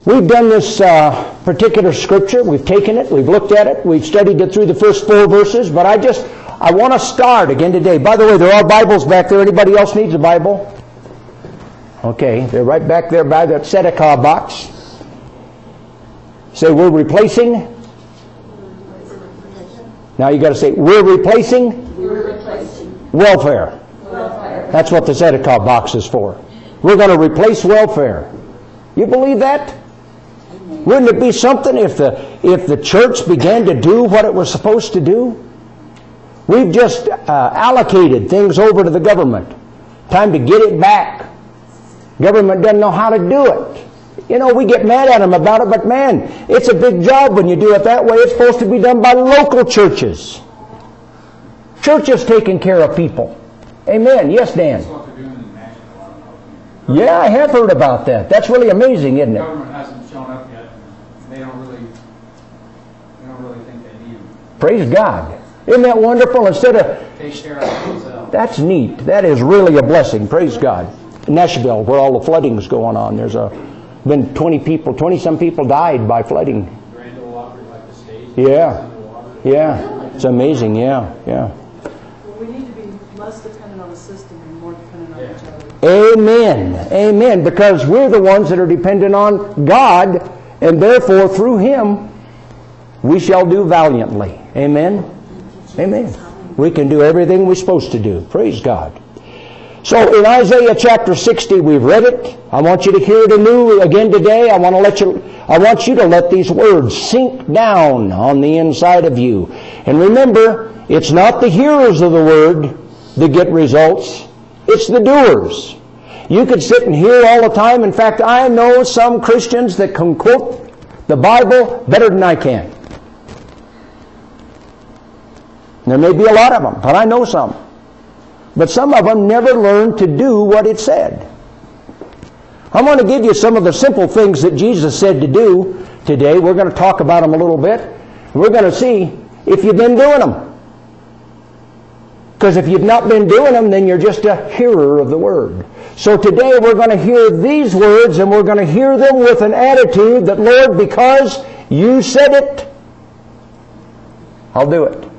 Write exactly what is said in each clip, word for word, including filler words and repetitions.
We've done this uh, particular scripture. We've taken it. We've looked at it. We've studied it through the first four verses. But I just, I want to start again today. By the way, there are Bibles back there. Anybody else needs a Bible? Okay, they're right back there by that Tzedakah box. Say, we're replacing. Now you got to say, we're replacing. We're replacing. Welfare. Welfare. That's what the Tzedakah box is for. We're going to replace welfare. You believe that? Wouldn't it be something if the if the church began to do what it was supposed to do? We've just uh, allocated things over to the government. Time to get it back. Government doesn't know how to do it. You know, we get mad at them about it, but man, it's a big job when you do it that way. It's supposed to be done by local churches. Churches taking care of people. Amen. Yes, Dan? That's what they're doing in Nashville. Yeah, I have heard about that. That's really amazing, isn't The it? government hasn't shown up yet. They don't really, they don't really think they need them. Praise God. Isn't that wonderful? Instead of, They share out themselves. that's neat. That is really a blessing. Praise God. In Nashville, where all the flooding's going on, there's a been twenty people, twenty some people died by flooding. Grand Ole Opry, like the stage. Yeah, yeah. It's amazing. Yeah, yeah. Well, we need to be less dependent on the system and more dependent on each other. Amen. Amen. Because we're the ones that are dependent on God, and therefore through Him we shall do valiantly. Amen. Amen. We can do everything we're supposed to do. Praise God. So in Isaiah chapter sixty, we've read it. I want you to hear it anew again today. I want to let you, I want you to let these words sink down on the inside of you. And remember, it's not the hearers of the word that get results. It's the doers. You could sit and hear all the time. In fact, I know some Christians that can quote the Bible better than I can. There may be a lot of them, but I know some. But some of them never learned to do what it said. I want to give you some of the simple things that Jesus said to do today. We're going to talk about them a little bit. We're going to see if you've been doing them. Because if you've not been doing them, then you're just a hearer of the Word. So today we're going to hear these words, and we're going to hear them with an attitude that, Lord, because you said it, I'll do it.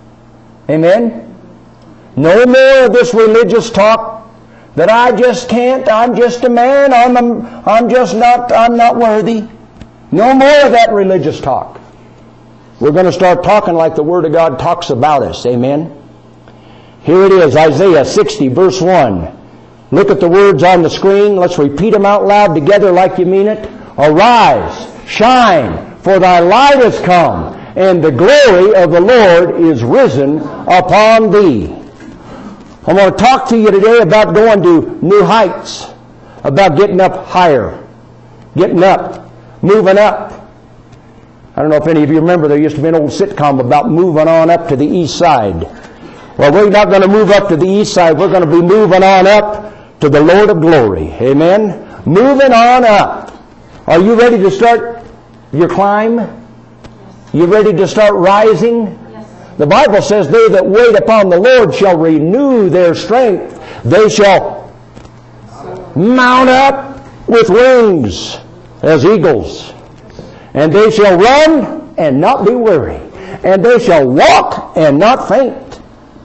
Amen? No more of this religious talk that I just can't, I'm just a man, I'm a, I'm just not, I'm not worthy. No more of that religious talk. We're going to start talking like the Word of God talks about us. Amen? Here it is, Isaiah sixty, verse one. Look at the words on the screen. Let's repeat them out loud together like you mean it. Arise, shine, for thy light is come, and the glory of the Lord is risen upon thee. I want to talk to you today about going to new heights, about getting up higher, getting up, moving up. I don't know if any of you remember, there used to be an old sitcom about moving on up to the east side. Well, we're not going to move up to the east side. We're going to be moving on up to the Lord of glory. Amen? Moving on up. Are you ready to start your climb? You ready to start rising? The Bible says, they that wait upon the Lord shall renew their strength. They shall mount up with wings as eagles. And they shall run and not be weary. And they shall walk and not faint.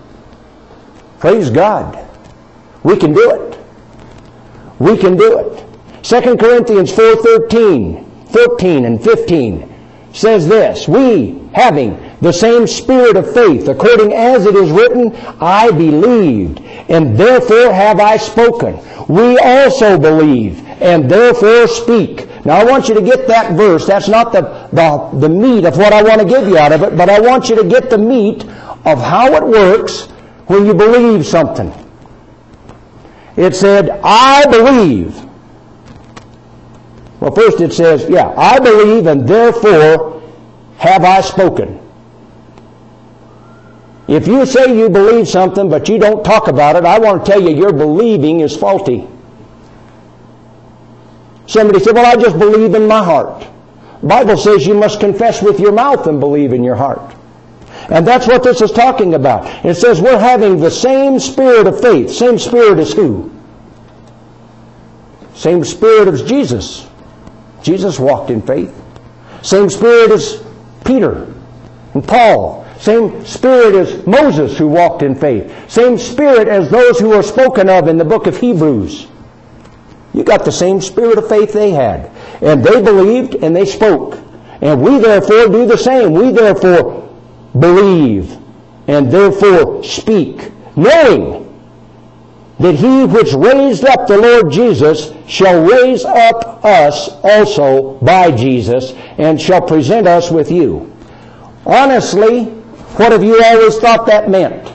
Praise God. We can do it. We can do it. Second Corinthians four thirteen, fourteen and fifteen says this, we, having the same spirit of faith, according as it is written, I believed, and therefore have I spoken. We also believe, and therefore speak. Now I want you to get that verse. That's not the, the, the meat of what I want to give you out of it, but I want you to get the meat of how it works when you believe something. It said, I believe. Well, first it says, yeah, I believe, and therefore have I spoken. If you say you believe something, but you don't talk about it, I want to tell you your believing is faulty. Somebody said, well, I just believe in my heart. The Bible says you must confess with your mouth and believe in your heart. And that's what this is talking about. It says we're having the same spirit of faith. Same spirit as who? Same spirit as Jesus. Jesus walked in faith. Same Spirit as Peter and Paul. Same Spirit as Moses who walked in faith. Same Spirit as those who are spoken of in the book of Hebrews. You got the same spirit of faith they had. And they believed and they spoke. And we therefore do the same. We therefore believe and therefore speak, knowing that He which raised up the Lord Jesus shall raise up us also by Jesus and shall present us with you. Honestly, what have you always thought that meant?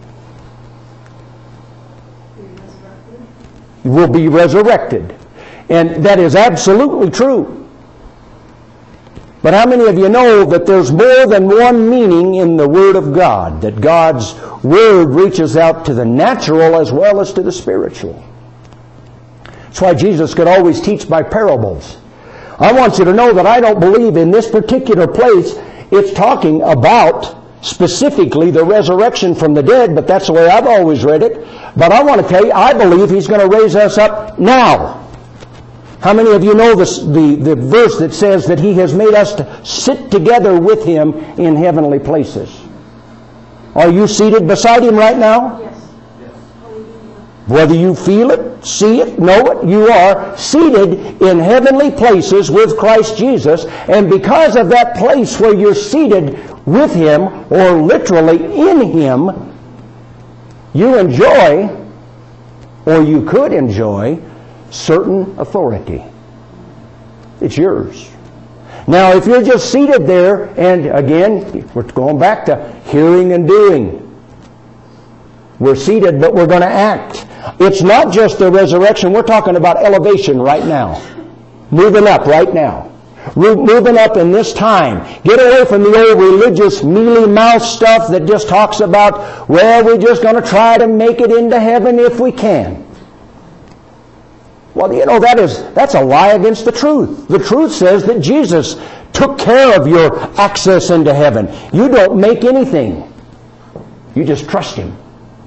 You will be resurrected. And that is absolutely true. But how many of you know that there's more than one meaning in the Word of God? That God's Word reaches out to the natural as well as to the spiritual. That's why Jesus could always teach by parables. I want you to know that I don't believe in this particular place it's talking about specifically the resurrection from the dead, but that's the way I've always read it. But I want to tell you, I believe He's going to raise us up now. How many of you know this, the, the verse that says that He has made us to sit together with Him in heavenly places? Are you seated beside Him right now? Yes. Whether you feel it, see it, know it, you are seated in heavenly places with Christ Jesus. And because of that place where you're seated with Him, or literally in Him, you enjoy, or you could enjoy, certain authority. It's yours. Now, if you're just seated there, and again, we're going back to hearing and doing. We're seated, but we're going to act. It's not just the resurrection. We're talking about elevation right now. Moving up right now. Moving up in this time. Get away from the old religious mealy-mouthed stuff that just talks about, well, we're just going to try to make it into heaven if we can. Well, you know, that is, that's a lie against the truth. The truth says that Jesus took care of your access into heaven. You don't make anything. You just trust Him.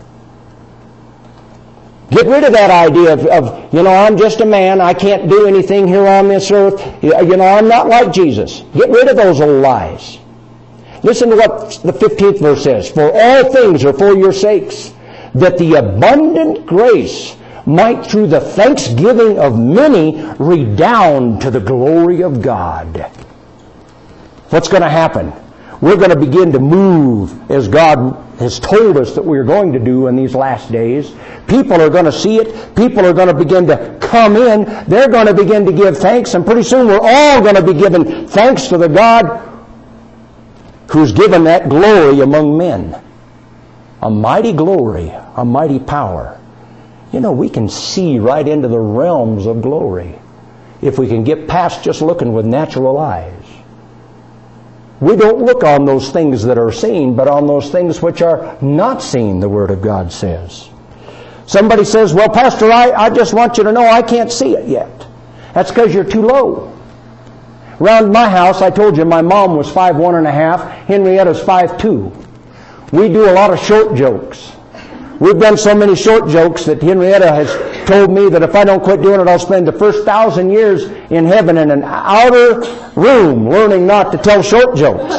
Get rid of that idea of, of, you know, I'm just a man. I can't do anything here on this earth. You know, I'm not like Jesus. Get rid of those old lies. Listen to what the fifteenth verse says. For all things are for your sakes, that the abundant grace might through the thanksgiving of many redound to the glory of God. What's going to happen? We're going to begin to move as God has told us that we're going to do in these last days. People are going to see it. People are going to begin to come in. They're going to begin to give thanks. And pretty soon we're all going to be giving thanks to the God who's given that glory among men. A mighty glory, a mighty power. You know, we can see right into the realms of glory if we can get past just looking with natural eyes. We don't look on those things that are seen, but on those things which are not seen, the Word of God says. Somebody says, well, Pastor, I, I just want you to know I can't see it yet. That's because you're too low. Around my house, I told you my mom was five one and a half. Henrietta's five two. We do a lot of short jokes. We've done so many short jokes that Henrietta has told me that if I don't quit doing it, I'll spend the first thousand years in heaven in an outer room learning not to tell short jokes.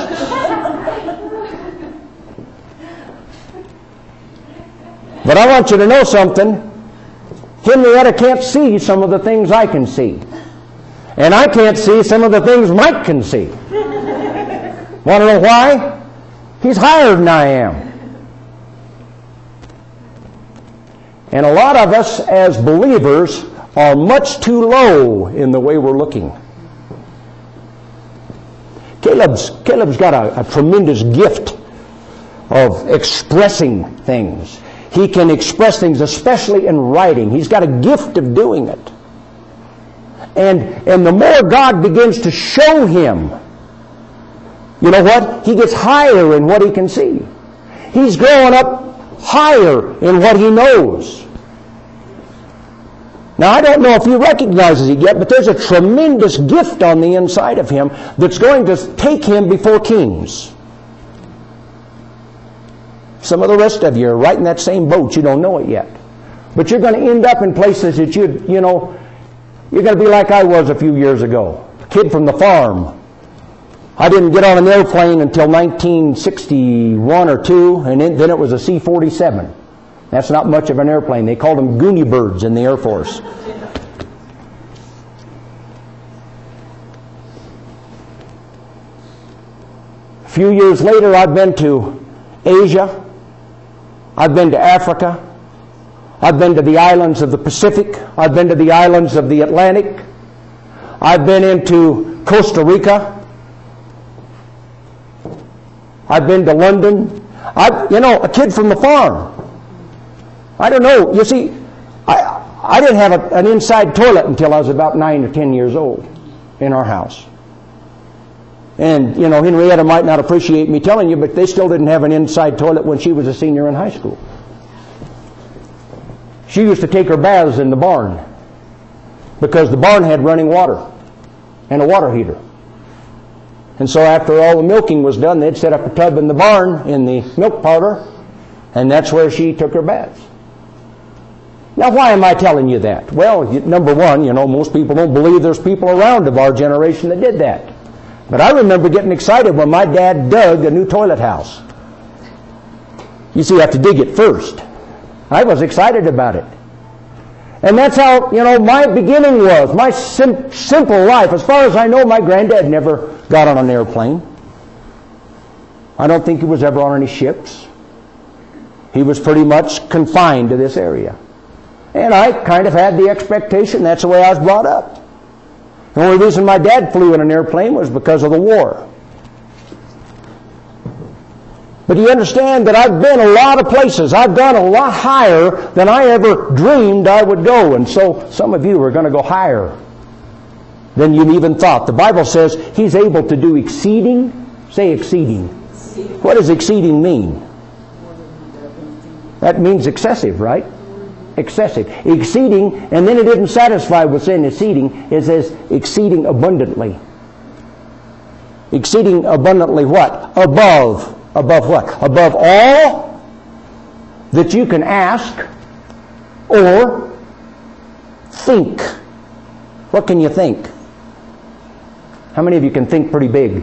But I want you to know something. Henrietta can't see some of the things I can see. And I can't see some of the things Mike can see. Want to know why? He's higher than I am. And a lot of us as believers are much too low in the way we're looking. Caleb's, Caleb's got a, a tremendous gift of expressing things. He can express things, especially in writing. He's got a gift of doing it. And, and the more God begins to show him, you know what? He gets higher in what he can see. He's growing up higher in what he knows. Now, I don't know if he recognizes it yet, but there's a tremendous gift on the inside of him that's going to take him before kings. Some of the rest of you are right in that same boat. You don't know it yet. But you're going to end up in places that you, you know, you're going to be like I was a few years ago. kid from the farm. I didn't get on an airplane until nineteen sixty-one or two, and then it was a C forty-seven. That's not much of an airplane. They called them Goonie birds in the Air Force. A few years later, I've been to Asia. I've been to Africa. I've been to the islands of the Pacific. I've been to the islands of the Atlantic. I've been into Costa Rica. I've been to London. I, you know, a kid from the farm. I don't know. You see, I I didn't have a, an inside toilet until I was about nine or ten years old in our house. And, you know, Henrietta might not appreciate me telling you, but they still didn't have an inside toilet when she was a senior in high school. She used to take her baths in the barn because the barn had running water and a water heater. And so after all the milking was done, they'd set up a tub in the barn in the milk parlor, and that's where she took her baths. Now, why am I telling you that? Well, number one, you know, most people don't believe there's people around of our generation that did that. But I remember getting excited when my dad dug a new toilet house. You see, you have to dig it first. I was excited about it. And that's how, you know, my beginning was. My sim- simple life. As far as I know, my granddad never got on an airplane. I don't think he was ever on any ships. He was pretty much confined to this area. And I kind of had the expectation. That's the way I was brought up. The only reason my dad flew in an airplane was because of the war. But you understand that I've been a lot of places. I've gone a lot higher than I ever dreamed I would go. And so some of you are going to go higher than you even thought. The Bible says He's able to do exceeding. Say exceeding. What does exceeding mean? That means excessive, right? Excessive. Exceeding, and then it isn't satisfied with saying exceeding. It says exceeding abundantly. Exceeding abundantly what? Above. Above what? Above all that you can ask or think. What can you think? How many of you can think pretty big?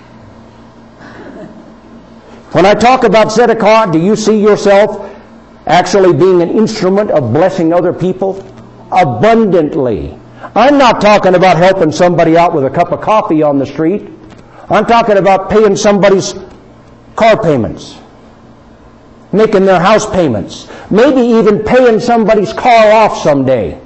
When I talk about tzedakah, do you see yourself actually being an instrument of blessing other people? Abundantly. I'm not talking about helping somebody out with a cup of coffee on the street. I'm talking about paying somebody's car payments, making their house payments, maybe even paying somebody's car off someday.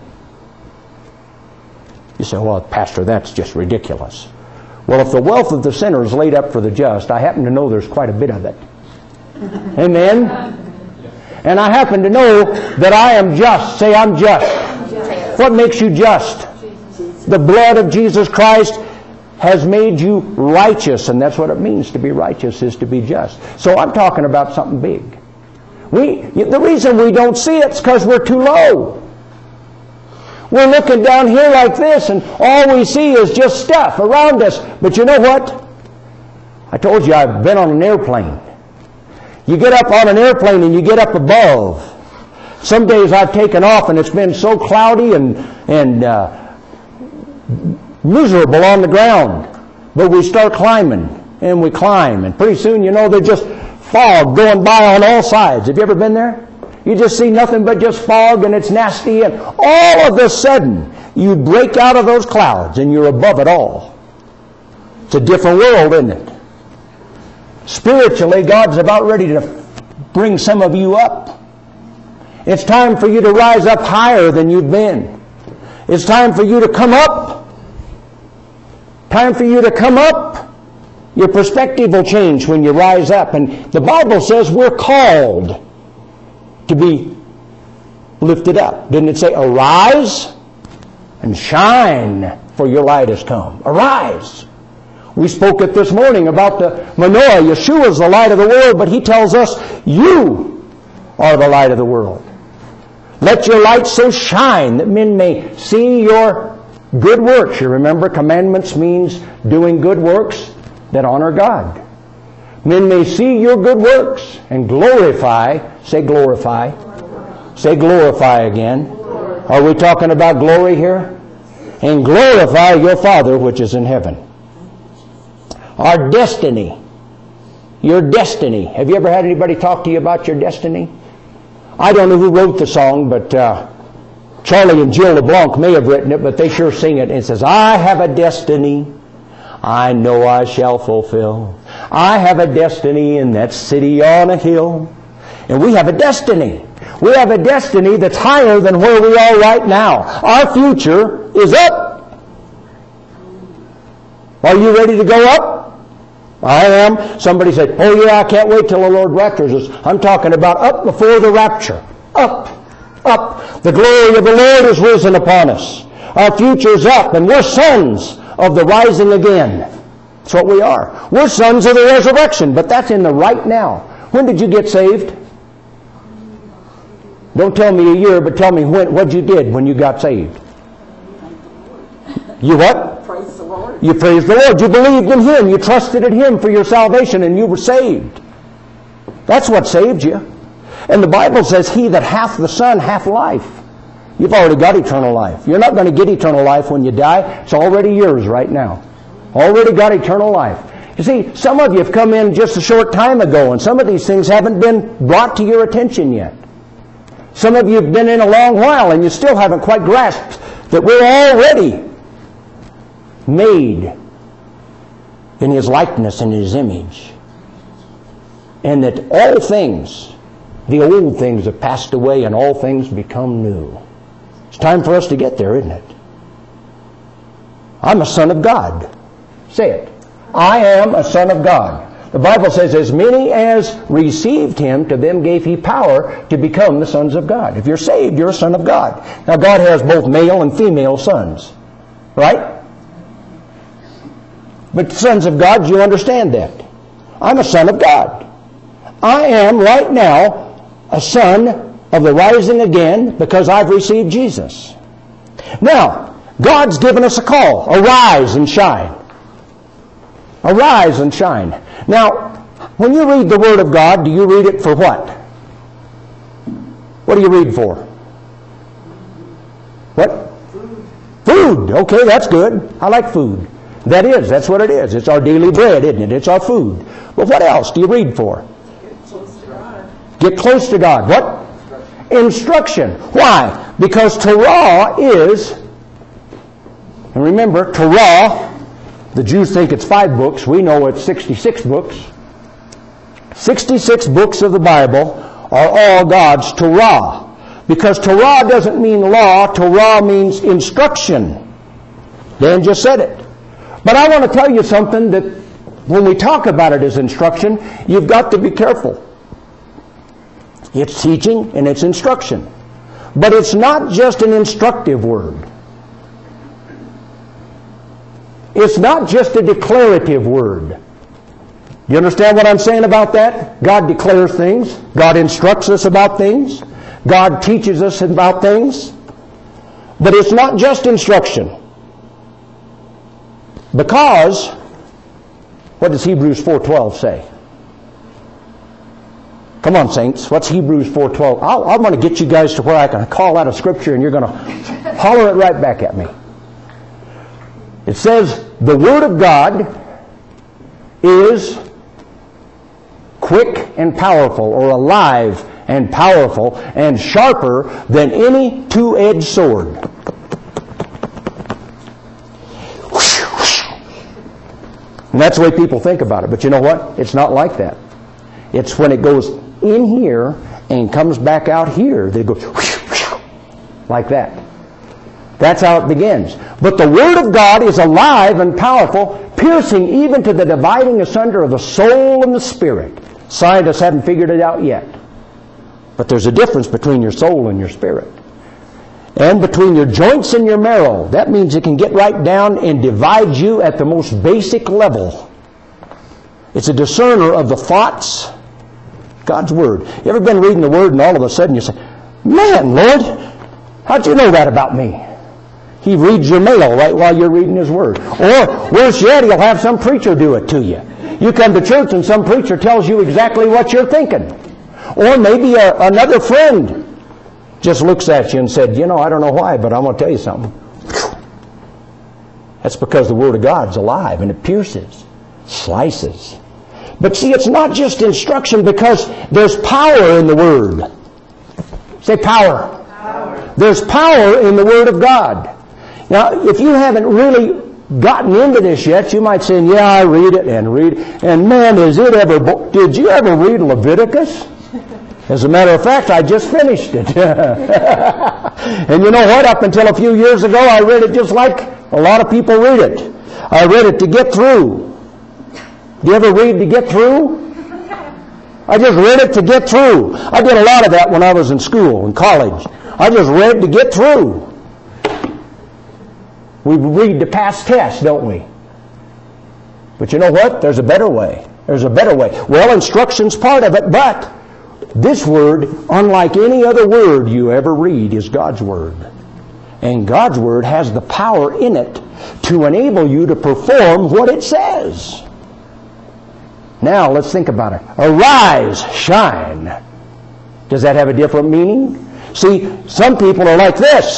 You say, well, Pastor, that's just ridiculous. Well, if the wealth of the sinner is laid up for the just, I happen to know there's quite a bit of it. Amen? And I happen to know that I am just. Say, I'm just. What makes you just? The blood of Jesus Christ has made you righteous, and that's what it means to be righteous, is to be just. So I'm talking about something big. We, the reason we don't see it is because we're too low. We're looking down here like this, and all we see is just stuff around us. But you know what? I told you I've been on an airplane. You get up on an airplane and you get up above. Some days I've taken off and it's been so cloudy and, and uh, miserable on the ground. But we start climbing, and we climb, and pretty soon, you know, there's just fog going by on all sides. Have you ever been there? You just see nothing but just fog, and it's nasty, and all of a sudden, you break out of those clouds, and you're above it all. It's a different world, isn't it? Spiritually, God's about ready to bring some of you up. It's time for you to rise up higher than you've been. It's time for you to come up. Time for you to come up. Your perspective will change when you rise up. And the Bible says we're called to be lifted up. Didn't it say, arise and shine, for your light has come? Arise. We spoke it this morning about the Manoah. Yeshua is the light of the world, but He tells us, you are the light of the world. Let your light so shine that men may see your good works. You remember, commandments means doing good works that honor God. Men may see your good works and glorify. Say glorify. Say glorify again. Are we talking about glory here? and glorify your Father which is in heaven. Our destiny. Your destiny. Have you ever had anybody talk to you about your destiny? I don't know who wrote the song, but uh, Charlie and Jill LeBlanc may have written it, but they sure sing it. It says, I have a destiny I know I shall fulfill. I have a destiny in that city on a hill. And we have a destiny. We have a destiny that's higher than where we are right now. Our future is up. Are you ready to go up? I am. Somebody said, oh yeah, I can't wait till the Lord raptures us. I'm talking about up before the rapture. Up. Up. The glory of the Lord is risen upon us. Our future's up, and we're sons of the rising again. That's what we are. We're sons of the resurrection, but that's in the right now. When did you get saved? Don't tell me a year, but tell me when, what you did when you got saved. You what? Praise the Lord. You praised the Lord. You believed in Him. You trusted in Him for your salvation, and you were saved. That's what saved you. And the Bible says, he that hath the Son hath life. You've already got eternal life. You're not going to get eternal life when you die. It's already yours right now. Already got eternal life. You see, some of you have come in just a short time ago, and some of these things haven't been brought to your attention yet. Some of you have been in a long while, and you still haven't quite grasped that we're already made in His likeness and His image. And that all things, the old things have passed away and all things become new. It's time for us to get there, isn't it? I'm a son of God. Say it. I am a son of God. The Bible says, as many as received Him, to them gave He power to become the sons of God. If you're saved, you're a son of God. Now, God has both male and female sons. Right? But sons of God, you understand that. I'm a son of God. I am right now a son of the rising again because I've received Jesus. Now, God's given us a call. Arise and shine. Arise and shine. Now, when you read the Word of God, do you read it for what? What do you read for? What? Food. Food. Okay, that's good. I like food. That is, that's what it is. It's our daily bread, isn't it? It's our food. But what else do you read for? Get close to God. Get close to God. What? Instruction. Why? Because Torah is, and remember, Torah, the Jews think it's five books. We know it's sixty-six books. sixty-six books of the Bible are all God's Torah. Because Torah doesn't mean law. Torah means instruction. Dan just said it. But I want to tell you something that when we talk about it as instruction, you've got to be careful. It's teaching and it's instruction. But it's not just an instructive word. It's not just a declarative word. You understand what I'm saying about that? God declares things. God instructs us about things. God teaches us about things. But it's not just instruction. Because, what does Hebrews four twelve say? Come on, saints. What's Hebrews four twelve? I want to get you guys to where I can call out a scripture and you're going to holler it right back at me. It says, the Word of God is quick and powerful, or alive and powerful, and sharper than any two-edged sword. And that's the way people think about it. But you know what? It's not like that. It's when it goes in here and comes back out here that it goes like that. That's how it begins. But the Word of God is alive and powerful, piercing even to the dividing asunder of the soul and the spirit. Scientists haven't figured it out yet. But there's a difference between your soul and your spirit. And between your joints and your marrow. That means it can get right down and divide you at the most basic level. It's a discerner of the thoughts. God's Word. You ever been reading the Word and all of a sudden you say, man, Lord, how'd you know that about me? He reads your mail right while you're reading His Word. Or, worse yet, He'll have some preacher do it to you. You come to church and some preacher tells you exactly what you're thinking. Or maybe a, another friend just looks at you and said, you know, I don't know why, but I'm going to tell you something. That's because the Word of God's alive and it pierces, slices. But see, it's not just instruction because there's power in the Word. Say power. Power. There's power in the Word of God. Now, if you haven't really gotten into this yet, you might say, yeah, I read it and read it. And man, is it ever... Bo- Did you ever read Leviticus? As a matter of fact, I just finished it. And you know what? Up until a few years ago, I read it just like a lot of people read it. I read it to get through. Do you ever read to get through? I just read it to get through. I did a lot of that when I was in school, in college. I just read to get through. We read to pass tests, don't we? But you know what? There's a better way. There's a better way. Well, instruction's part of it, but this word, unlike any other word you ever read, is God's Word. And God's Word has the power in it to enable you to perform what it says. Now, let's think about it. Arise, shine. Does that have a different meaning? See, some people are like this.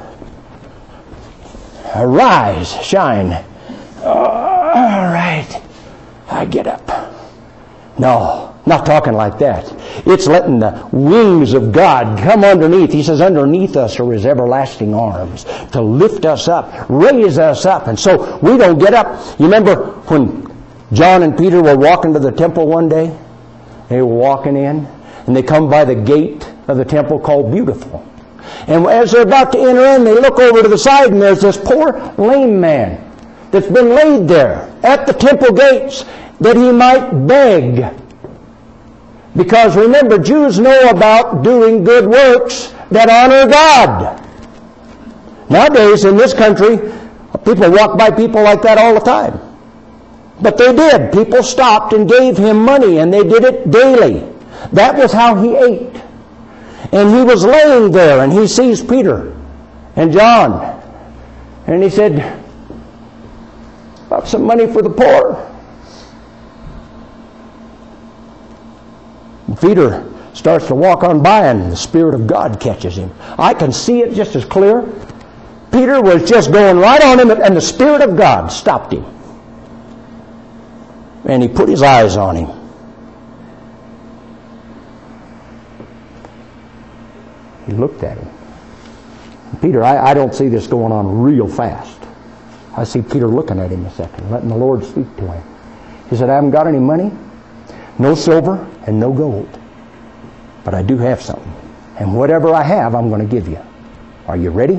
Arise, shine. Oh, all right, I get up. No, not talking like that. It's letting the wings of God come underneath. He says, underneath us are His everlasting arms to lift us up, raise us up. And so we don't get up. You remember when John and Peter were walking to the temple one day? They were walking in, and they come by the gate of the temple called Beautiful. And as they're about to enter in, they look over to the side, and there's this poor lame man that's been laid there at the temple gates that he might beg. Because remember, Jews know about doing good works that honor God. Nowadays, in this country, people walk by people like that all the time. But they did. People stopped and gave him money, and they did it daily. That was how he ate. And he was laying there, and he sees Peter and John. And he said, "Got some money for the poor." And Peter starts to walk on by, and the Spirit of God catches him. I can see it just as clear. Peter was just going right on him, and the Spirit of God stopped him. And he put his eyes on him. He looked at him. Peter, I, I don't see this going on real fast. I see Peter looking at him a second, letting the Lord speak to him. He said, I haven't got any money, no silver, and no gold. But I do have something. And whatever I have, I'm going to give you. Are you ready?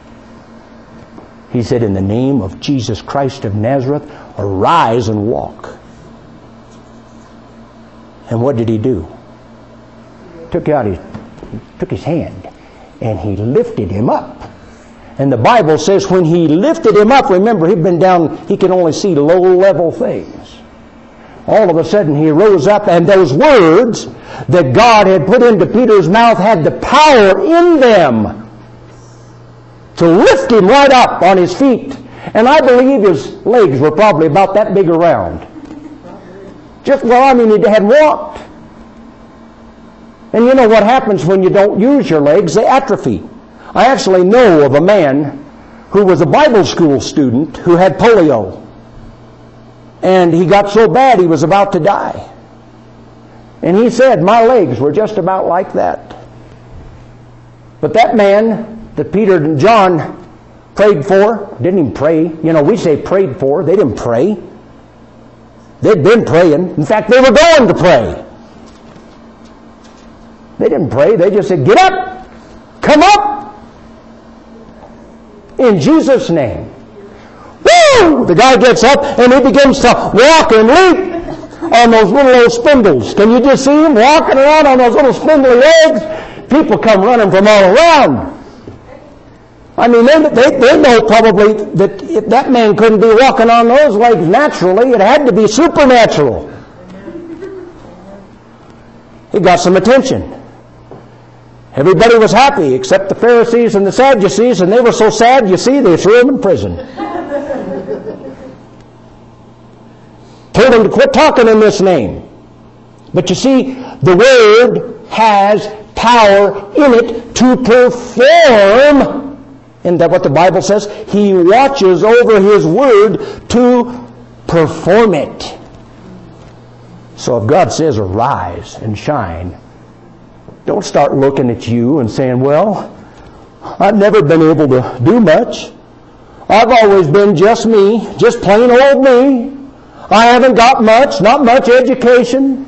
He said, in the name of Jesus Christ of Nazareth, arise and walk. And what did he do? Took out his, took his hand and he lifted him up. And the Bible says when he lifted him up, remember he'd been down, he could only see low-level things. All of a sudden he rose up, and those words that God had put into Peter's mouth had the power in them to lift him right up on his feet. And I believe his legs were probably about that big around. Just, well, I mean, he had walked. And you know what happens when you don't use your legs? They atrophy. I actually know of a man who was a Bible school student who had polio. And he got so bad he was about to die. And he said, my legs were just about like that. But that man that Peter and John prayed for, didn't even pray. You know, we say prayed for. They didn't pray. They'd been praying. In fact, they were going to pray. They didn't pray. They just said, get up! Come up! In Jesus' name. Woo! The guy gets up and he begins to walk and leap on those little old spindles. Can you just see him walking around on those little spindly legs? People come running from all around. I mean, they, they, they know probably that if that man couldn't be walking on those legs naturally. It had to be supernatural. He got some attention. Everybody was happy except the Pharisees and the Sadducees, and they were so sad, you see, they threw him in prison. Told him to quit talking in this name. But you see, the Word has power in it to perform Isn't that what the Bible says? He watches over His word to perform it. So if God says arise and shine, don't start looking at you and saying, well, I've never been able to do much. I've always been just me, just plain old me. I haven't got much, not much education.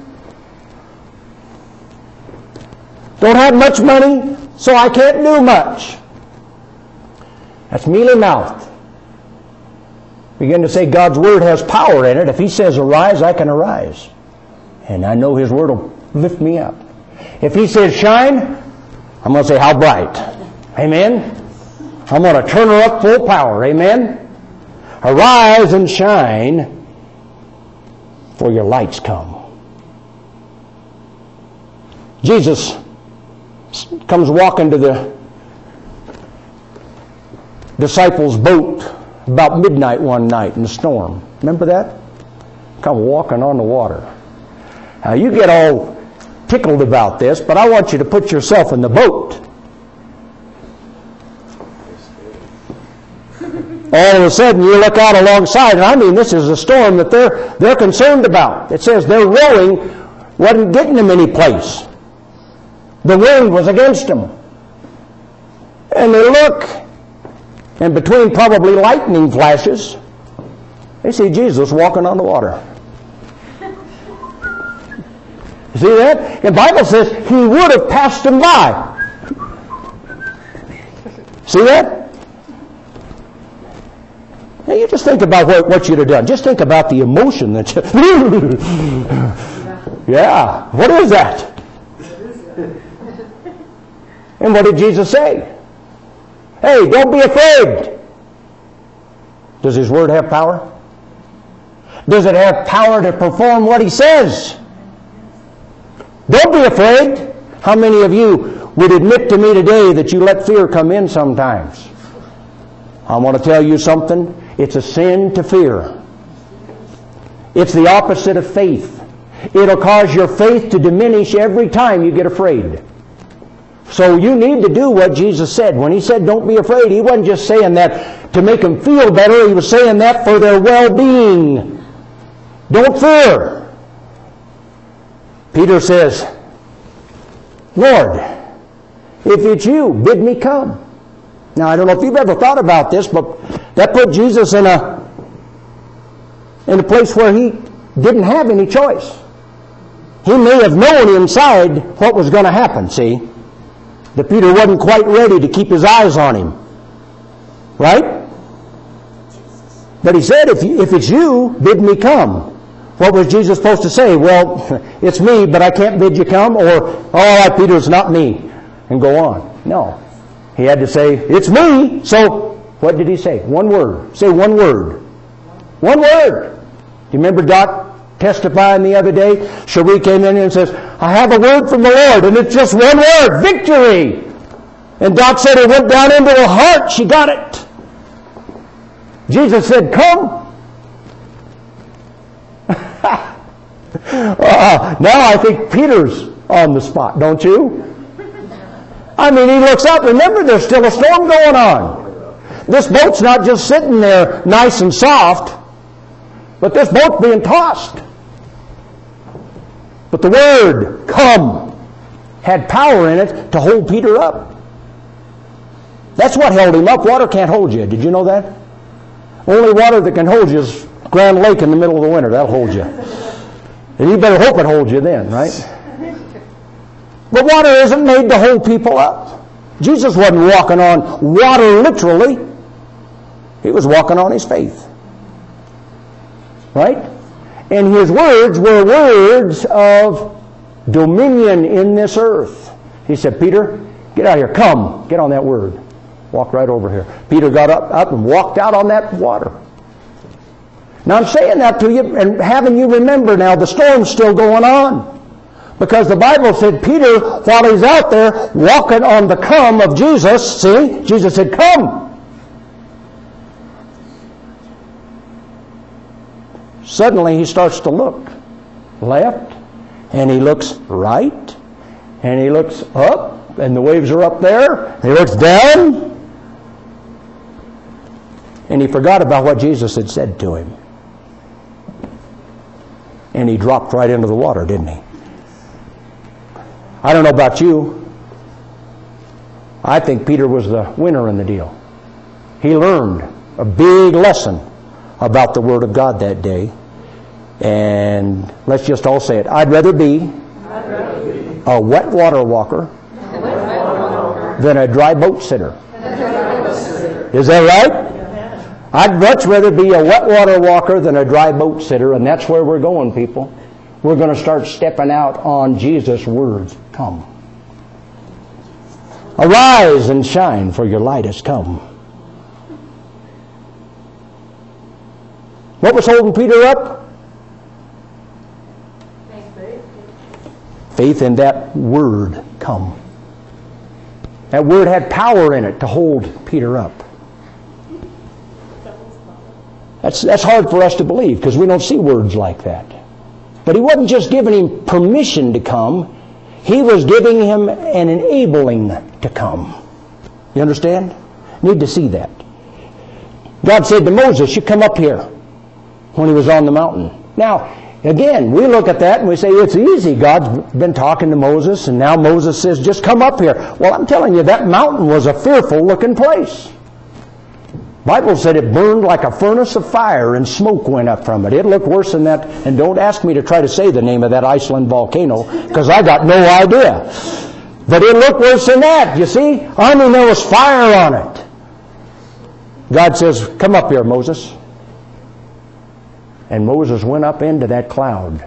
Don't have much money, so I can't do much. That's mealy-mouthed. Begin to say God's Word has power in it. If He says arise, I can arise. And I know His Word will lift me up. If He says shine, I'm going to say how bright. Amen? I'm going to turn her up full power. Amen? Arise and shine, for your lights come. Jesus comes walking to the disciples' boat about midnight one night in the storm. Remember that? Come walking on the water. Now you get all tickled about this, but I want you to put yourself in the boat. All of a sudden you look out alongside, and I mean this is a storm that they're they're concerned about. It says their rowing wasn't getting them any place. The wind was against them. And they look, and between probably lightning flashes, they see Jesus walking on the water. You see that? The Bible says He would have passed them by. See that? Now you just think about what, what you'd have done. Just think about the emotion that you... Yeah, what is that? And what did Jesus say? Hey, don't be afraid. Does His Word have power? Does it have power to perform what He says? Don't be afraid. How many of you would admit to me today that you let fear come in sometimes? I want to tell you something. It's a sin to fear. It's the opposite of faith. It'll cause your faith to diminish every time you get afraid. So you need to do what Jesus said. When He said don't be afraid, He wasn't just saying that to make them feel better. He was saying that for their well-being. Don't fear. Peter says, Lord, if it's You, bid me come. Now, I don't know if you've ever thought about this, but that put Jesus in a in a place where He didn't have any choice. He may have known inside what was going to happen, see? That Peter wasn't quite ready to keep his eyes on Him. Right? But He said, if, you, if it's You, bid me come. What was Jesus supposed to say? Well, it's me, but I can't bid you come. Or, all right, Peter, it's not me. And go on. No. He had to say, it's me. So, what did He say? One word. Say one word. One word. Do you remember Doc testifying the other day? Cherie came in and says, I have a word from the Lord, and it's just one word, victory. And Doc said it went down into her heart. She got it. Jesus said, come. uh, now I think Peter's on the spot, don't you? I mean, he looks up. Remember, there's still a storm going on. This boat's not just sitting there nice and soft, but this boat's being tossed. But the word, come, had power in it to hold Peter up. That's what held him up. Water can't hold you. Did you know that? Only water that can hold you is Grand Lake in the middle of the winter. That'll hold you. And you better hope it holds you then, right? But water isn't made to hold people up. Jesus wasn't walking on water literally. He was walking on His faith. Right? And His words were words of dominion in this earth. He said, Peter, get out of here. Come. Get on that word. Walk right over here. Peter got up, up and walked out on that water. Now I'm saying that to you and having you remember now the storm's still going on. Because the Bible said Peter, while he's out there walking on the come of Jesus, see, Jesus said, come. Suddenly he starts to look left, and he looks right, and he looks up, and the waves are up there. He looks down, And he forgot about what Jesus had said to him. And he dropped right into the water, didn't he? I don't know about you. I think Peter was the winner in the deal. He learned a big lesson about the Word of God that day. And let's just all say it. I'd rather be, I'd rather be a wet water walker, a wet water than a dry boat sitter. Is that right? I'd much rather be a wet water walker than a dry boat sitter, and that's where we're going, people. We're going to start stepping out on Jesus' words. Come. Arise and shine, for your light has come. What was holding Peter up? Faith. Faith in that word, come. That word had power in it to hold Peter up. That's, that's hard for us to believe because we don't see words like that. But he wasn't just giving him permission to come. He was giving him an enabling to come. You understand? Need to see that. God said to Moses, you come up here when he was on the mountain. Now, again, we look at that and we say, it's easy. God's been talking to Moses and now Moses says, just come up here. Well, I'm telling you, that mountain was a fearful looking place. Bible said it burned like a furnace of fire and smoke went up from it. It looked worse than that. And don't ask me to try to say the name of that Iceland volcano because I got no idea. But it looked worse than that, you see? I mean, there was fire on it. God says, come up here, Moses. And Moses went up into that cloud.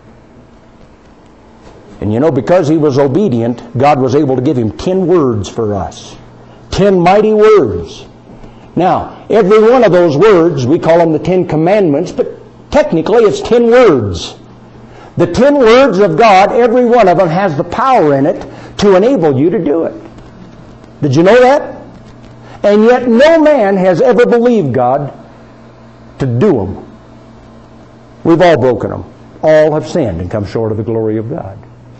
And you know, because he was obedient, God was able to give him ten words for us. Ten mighty words. Now, every one of those words, we call them the Ten Commandments, but technically it's ten words. The ten words of God, every one of them has the power in it to enable you to do it. Did you know that? And yet no man has ever believed God to do them. We've all broken them. All have sinned and come short of the glory of God.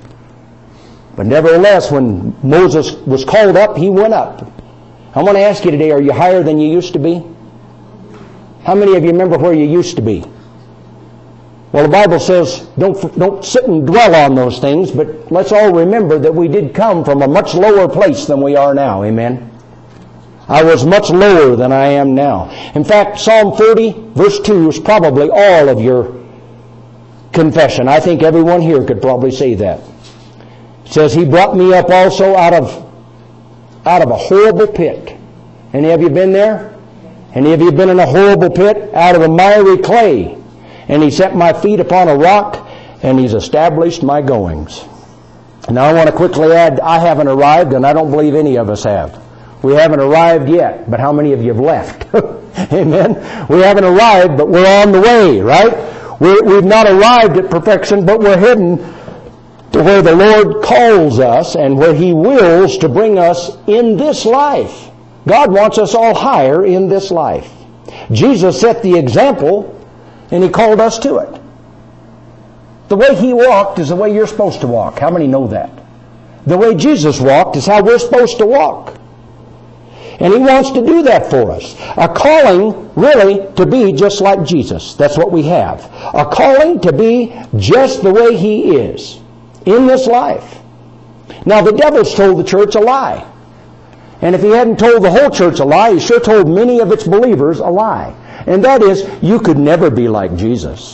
But nevertheless, when Moses was called up, he went up. I want to ask you today, are you higher than you used to be? How many of you remember where you used to be? Well, the Bible says, don't, don't sit and dwell on those things, but let's all remember that we did come from a much lower place than we are now. Amen? I was much lower than I am now. In fact, Psalm thirty, verse two is probably all of your confession. I think everyone here could probably say that. It says, He brought me up also out of out of a horrible pit. Any of you been there? Any of you been in a horrible pit? Out of a miry clay. And He set my feet upon a rock, and He's established my goings. Now I want to quickly add, I haven't arrived, and I don't believe any of us have. We haven't arrived yet, but how many of you have left? Amen? We haven't arrived, but we're on the way, right? We're, we've not arrived at perfection, but we're heading to where the Lord calls us and where He wills to bring us in this life. God wants us all higher in this life. Jesus set the example and He called us to it. The way He walked is the way you're supposed to walk. How many know that? The way Jesus walked is how we're supposed to walk. And He wants to do that for us. A calling, really, to be just like Jesus. That's what we have. A calling to be just the way He is in this life. Now, the devil's told the church a lie. And if he hadn't told the whole church a lie, he sure told many of its believers a lie. And that is, you could never be like Jesus.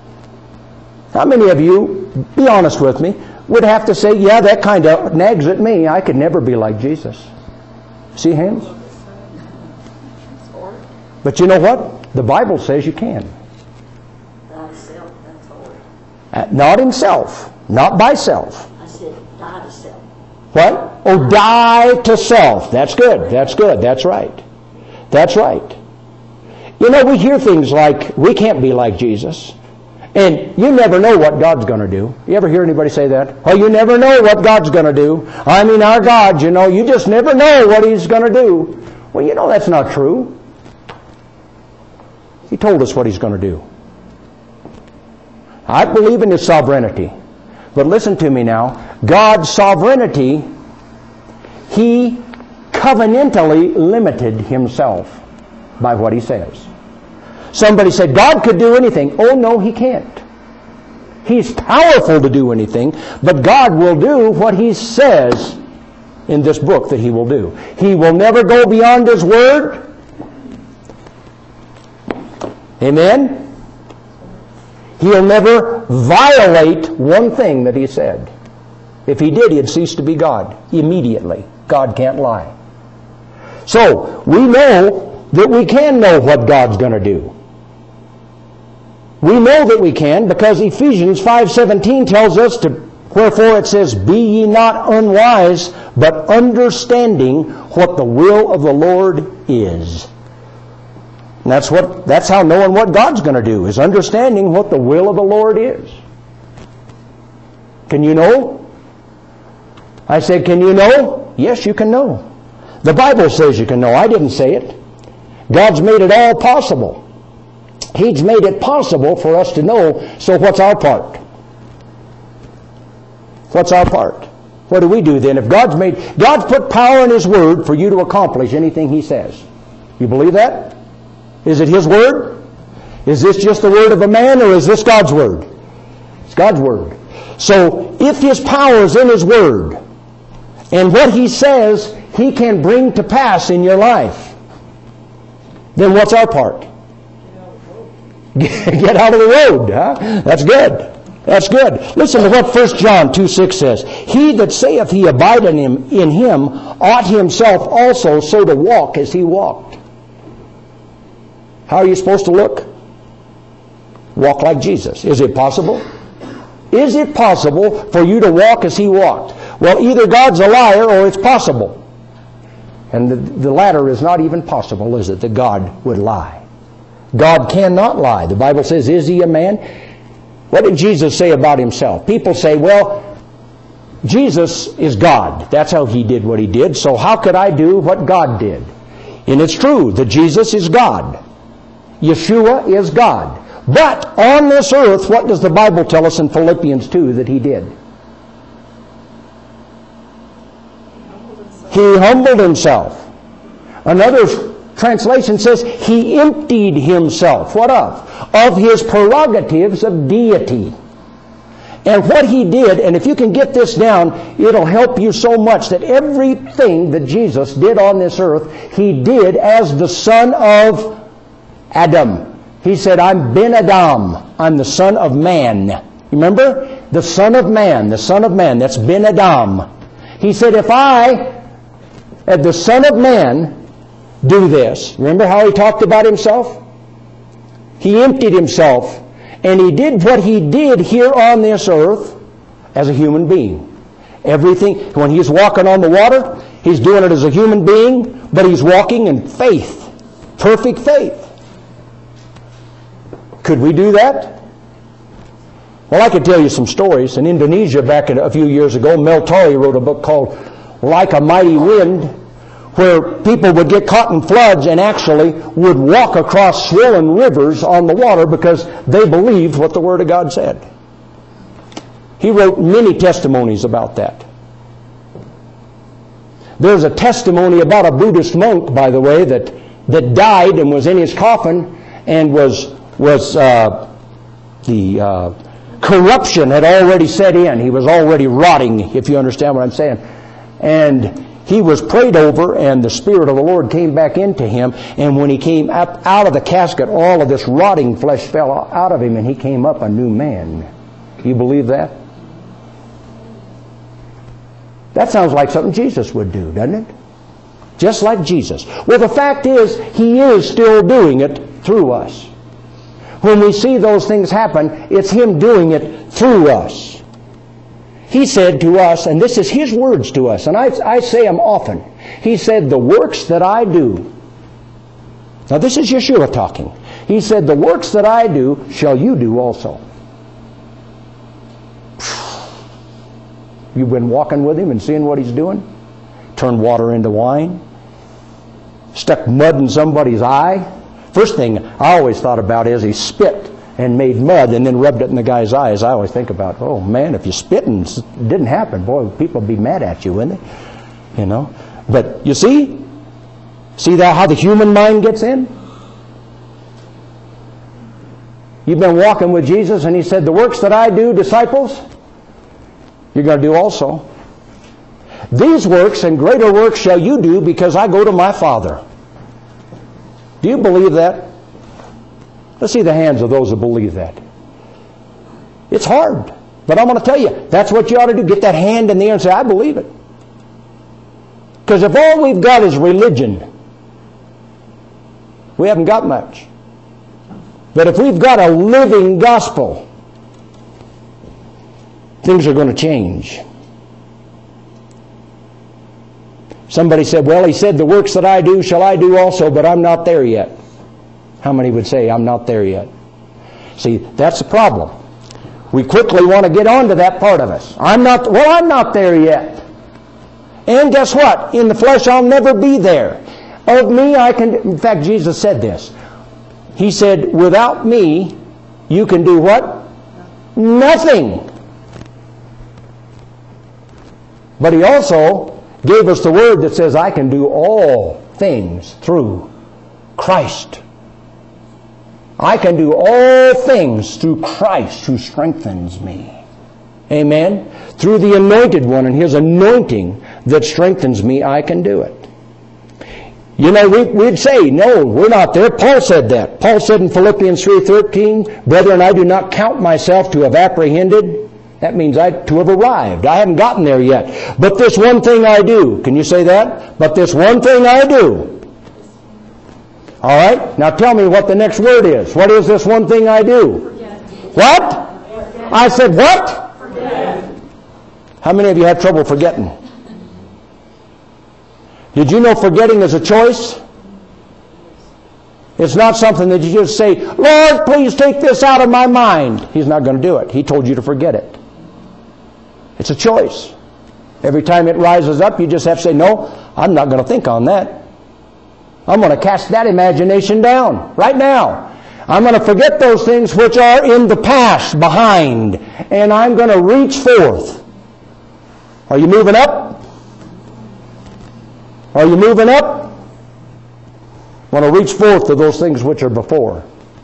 How many of you, be honest with me, would have to say, yeah, that kind of nags at me. I could never be like Jesus. See hands? But you know what? The Bible says you can. Uh, not in self. Not by self. I said, die to self. What? Oh, die to self. That's good. That's good. That's right. That's right. You know, we hear things like, we can't be like Jesus. And you never know what God's going to do. You ever hear anybody say that? Oh, you never know what God's going to do. I mean, our God, you know, you just never know what He's going to do. Well, you know that's not true. He told us what He's going to do. I believe in His sovereignty. But listen to me now. God's sovereignty, He covenantally limited Himself. by what He says. Somebody said, God could do anything. Oh, no, He can't. He's powerful to do anything, but God will do what He says in this book that He will do. He will never go beyond His Word. Amen? He'll never violate one thing that He said. If He did, He'd cease to be God immediately. God can't lie. So, we know that we can know what God's going to do. We know that we can because Ephesians five seventeen tells us to, wherefore it says, be ye not unwise, but understanding what the will of the Lord is. And that's what that's how knowing what God's going to do, is understanding what the will of the Lord is. Can you know? I said, can you know? Yes, you can know. The Bible says you can know. I didn't say it. God's made it all possible. He's made it possible for us to know, so what's our part? What's our part? What do we do then? If God's made, God's put power in His Word for you to accomplish anything He says. You believe that? Is it His Word? Is this just the word of a man, or is this God's Word? It's God's Word. So, if His power is in His Word, and what He says He can bring to pass in your life, then what's our part? Get out of the road, huh? That's good. That's good. Listen to what First John two six says. He that saith he abide in him, in him ought himself also so to walk as he walked. How are you supposed to look? Walk like Jesus. Is it possible? Is it possible for you to walk as He walked? Well, either God's a liar or it's possible. And the, the latter is not even possible, is it, that God would lie? God cannot lie. The Bible says, is He a man? What did Jesus say about Himself? People say, well, Jesus is God. That's how He did what He did, so how could I do what God did? And it's true that Jesus is God. Yeshua is God. But on this earth, what does the Bible tell us in Philippians two that He did? He humbled Himself. Another translation says He emptied Himself. What of? Of His prerogatives of deity. And what He did, and if you can get this down, it'll help you so much, that everything that Jesus did on this earth, He did as the son of Adam. He said, I'm Ben Adam. I'm the son of man. Remember? The son of man. The son of man. That's Ben Adam. He said, if I, as the son of man, do this. Remember how He talked about Himself? He emptied Himself, and He did what He did here on this earth as a human being. Everything, when He's walking on the water, He's doing it as a human being, but He's walking in faith. Perfect faith. Could we do that? Well, I could tell you some stories. In Indonesia, back a few years ago, Mel Torrey wrote a book called Like a Mighty Wind, where people would get caught in floods and actually would walk across swollen rivers on the water because they believed what the Word of God said. He wrote many testimonies about that. There's a testimony about a Buddhist monk, by the way, that, that died and was in his coffin, and was was uh, the uh, corruption had already set in. He was already rotting, if you understand what I'm saying. And he was prayed over, and the Spirit of the Lord came back into him, and when he came up out of the casket, all of this rotting flesh fell out of him, and he came up a new man. You believe that? That sounds like something Jesus would do, doesn't it? Just like Jesus. Well, the fact is, He is still doing it through us. When we see those things happen, it's Him doing it through us. He said to us, and this is His words to us, and I, I say them often. He said, the works that I do. Now this is Yeshua talking. He said, the works that I do shall you do also. You've been walking with Him and seeing what He's doing? Turned water into wine. Stuck mud in somebody's eye. First thing I always thought about is He spit and made mud and then rubbed it in the guy's eyes. I always think about, oh man, if you spit and it didn't happen, boy, people would be mad at you, wouldn't they? You know? But you see? See that how the human mind gets in? You've been walking with Jesus, and He said, the works that I do, disciples, you're going to do also. These works and greater works shall you do, because I go to my Father. Do you believe that? Let's see the hands of those who believe that. It's hard. But I'm going to tell you, that's what you ought to do. Get that hand in the air and say, I believe it. Because if all we've got is religion, we haven't got much. But if we've got a living gospel, things are going to change. Somebody said, well, He said, the works that I do shall I do also, but I'm not there yet. How many would say, I'm not there yet? See, that's the problem. We quickly want to get on to that part of us. I'm not, well, I'm not there yet. And guess what? In the flesh, I'll never be there. Of me, I can... In fact, Jesus said this. He said, without me, you can do what? Nothing. But He also gave us the word that says, I can do all things through Christ. I can do all things through Christ who strengthens me. Amen? Through the Anointed One and His anointing that strengthens me, I can do it. You know, we, we'd say, no, we're not there. Paul said that. Paul said in Philippians three thirteen, brethren, I do not count myself to have apprehended. That means I to have arrived. I haven't gotten there yet. But this one thing I do. Can you say that? But this one thing I do. All right? Now tell me what the next word is. What is this one thing I do? Forget. What? Forget. I said what? Forget. How many of you have trouble forgetting? Did you know forgetting is a choice? It's not something that you just say, Lord, please take this out of my mind. He's not going to do it. He told you to forget it. It's a choice. Every time it rises up, you just have to say, no, I'm not going to think on that. I'm going to cast that imagination down right now. I'm going to forget those things which are in the past, behind, and I'm going to reach forth. Are you moving up? Are you moving up? I want to reach forth to those things which are before.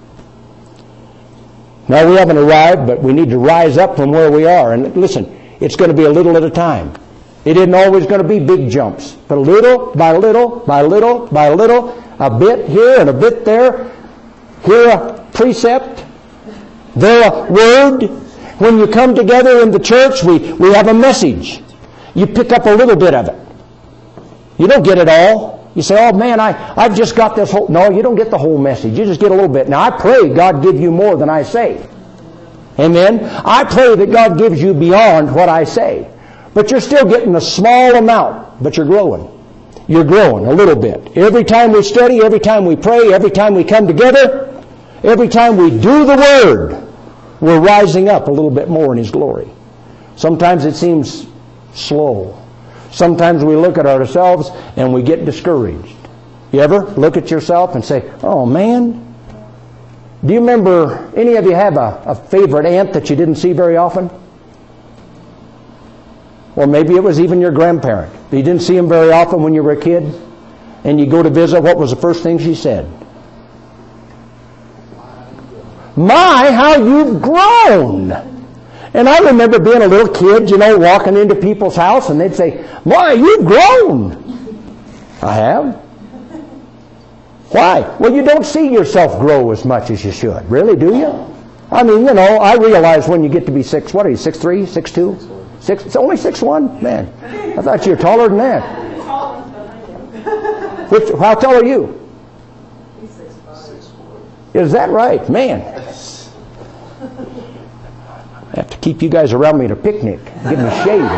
Now, we haven't arrived, but we need to rise up from where we are. And listen, it's going to be a little at a time. It isn't always going to be big jumps. But little by little, by little, by little, a bit here and a bit there. Here a precept, there a word. When you come together in the church, we, we have a message. You pick up a little bit of it. You don't get it all. You say, oh man, I, I've just got this whole... No, you don't get the whole message. You just get a little bit. Now, I pray God give you more than I say. Amen? I pray that God gives you beyond what I say. But you're still getting a small amount, but you're growing. You're growing a little bit. Every time we study, every time we pray, every time we come together, every time we do the Word, we're rising up a little bit more in His glory. Sometimes it seems slow. Sometimes we look at ourselves and we get discouraged. You ever look at yourself and say, oh man, do you remember, any of you have a, a favorite aunt that you didn't see very often? Or maybe it was even your grandparent. You didn't see him very often when you were a kid, and you go to visit, what was the first thing she said? My, how you've grown! And I remember being a little kid, you know, walking into people's house, and they'd say, my, you've grown! I have. Why? Well, you don't see yourself grow as much as you should. Really, do you? I mean, you know, I realize when you get to be six, what are you, six three, six two? Six, it's only six one? Man, I thought you were taller than that. Which, how tall are you? Is that right? Man. I have to keep you guys around me at a picnic. Give me shade.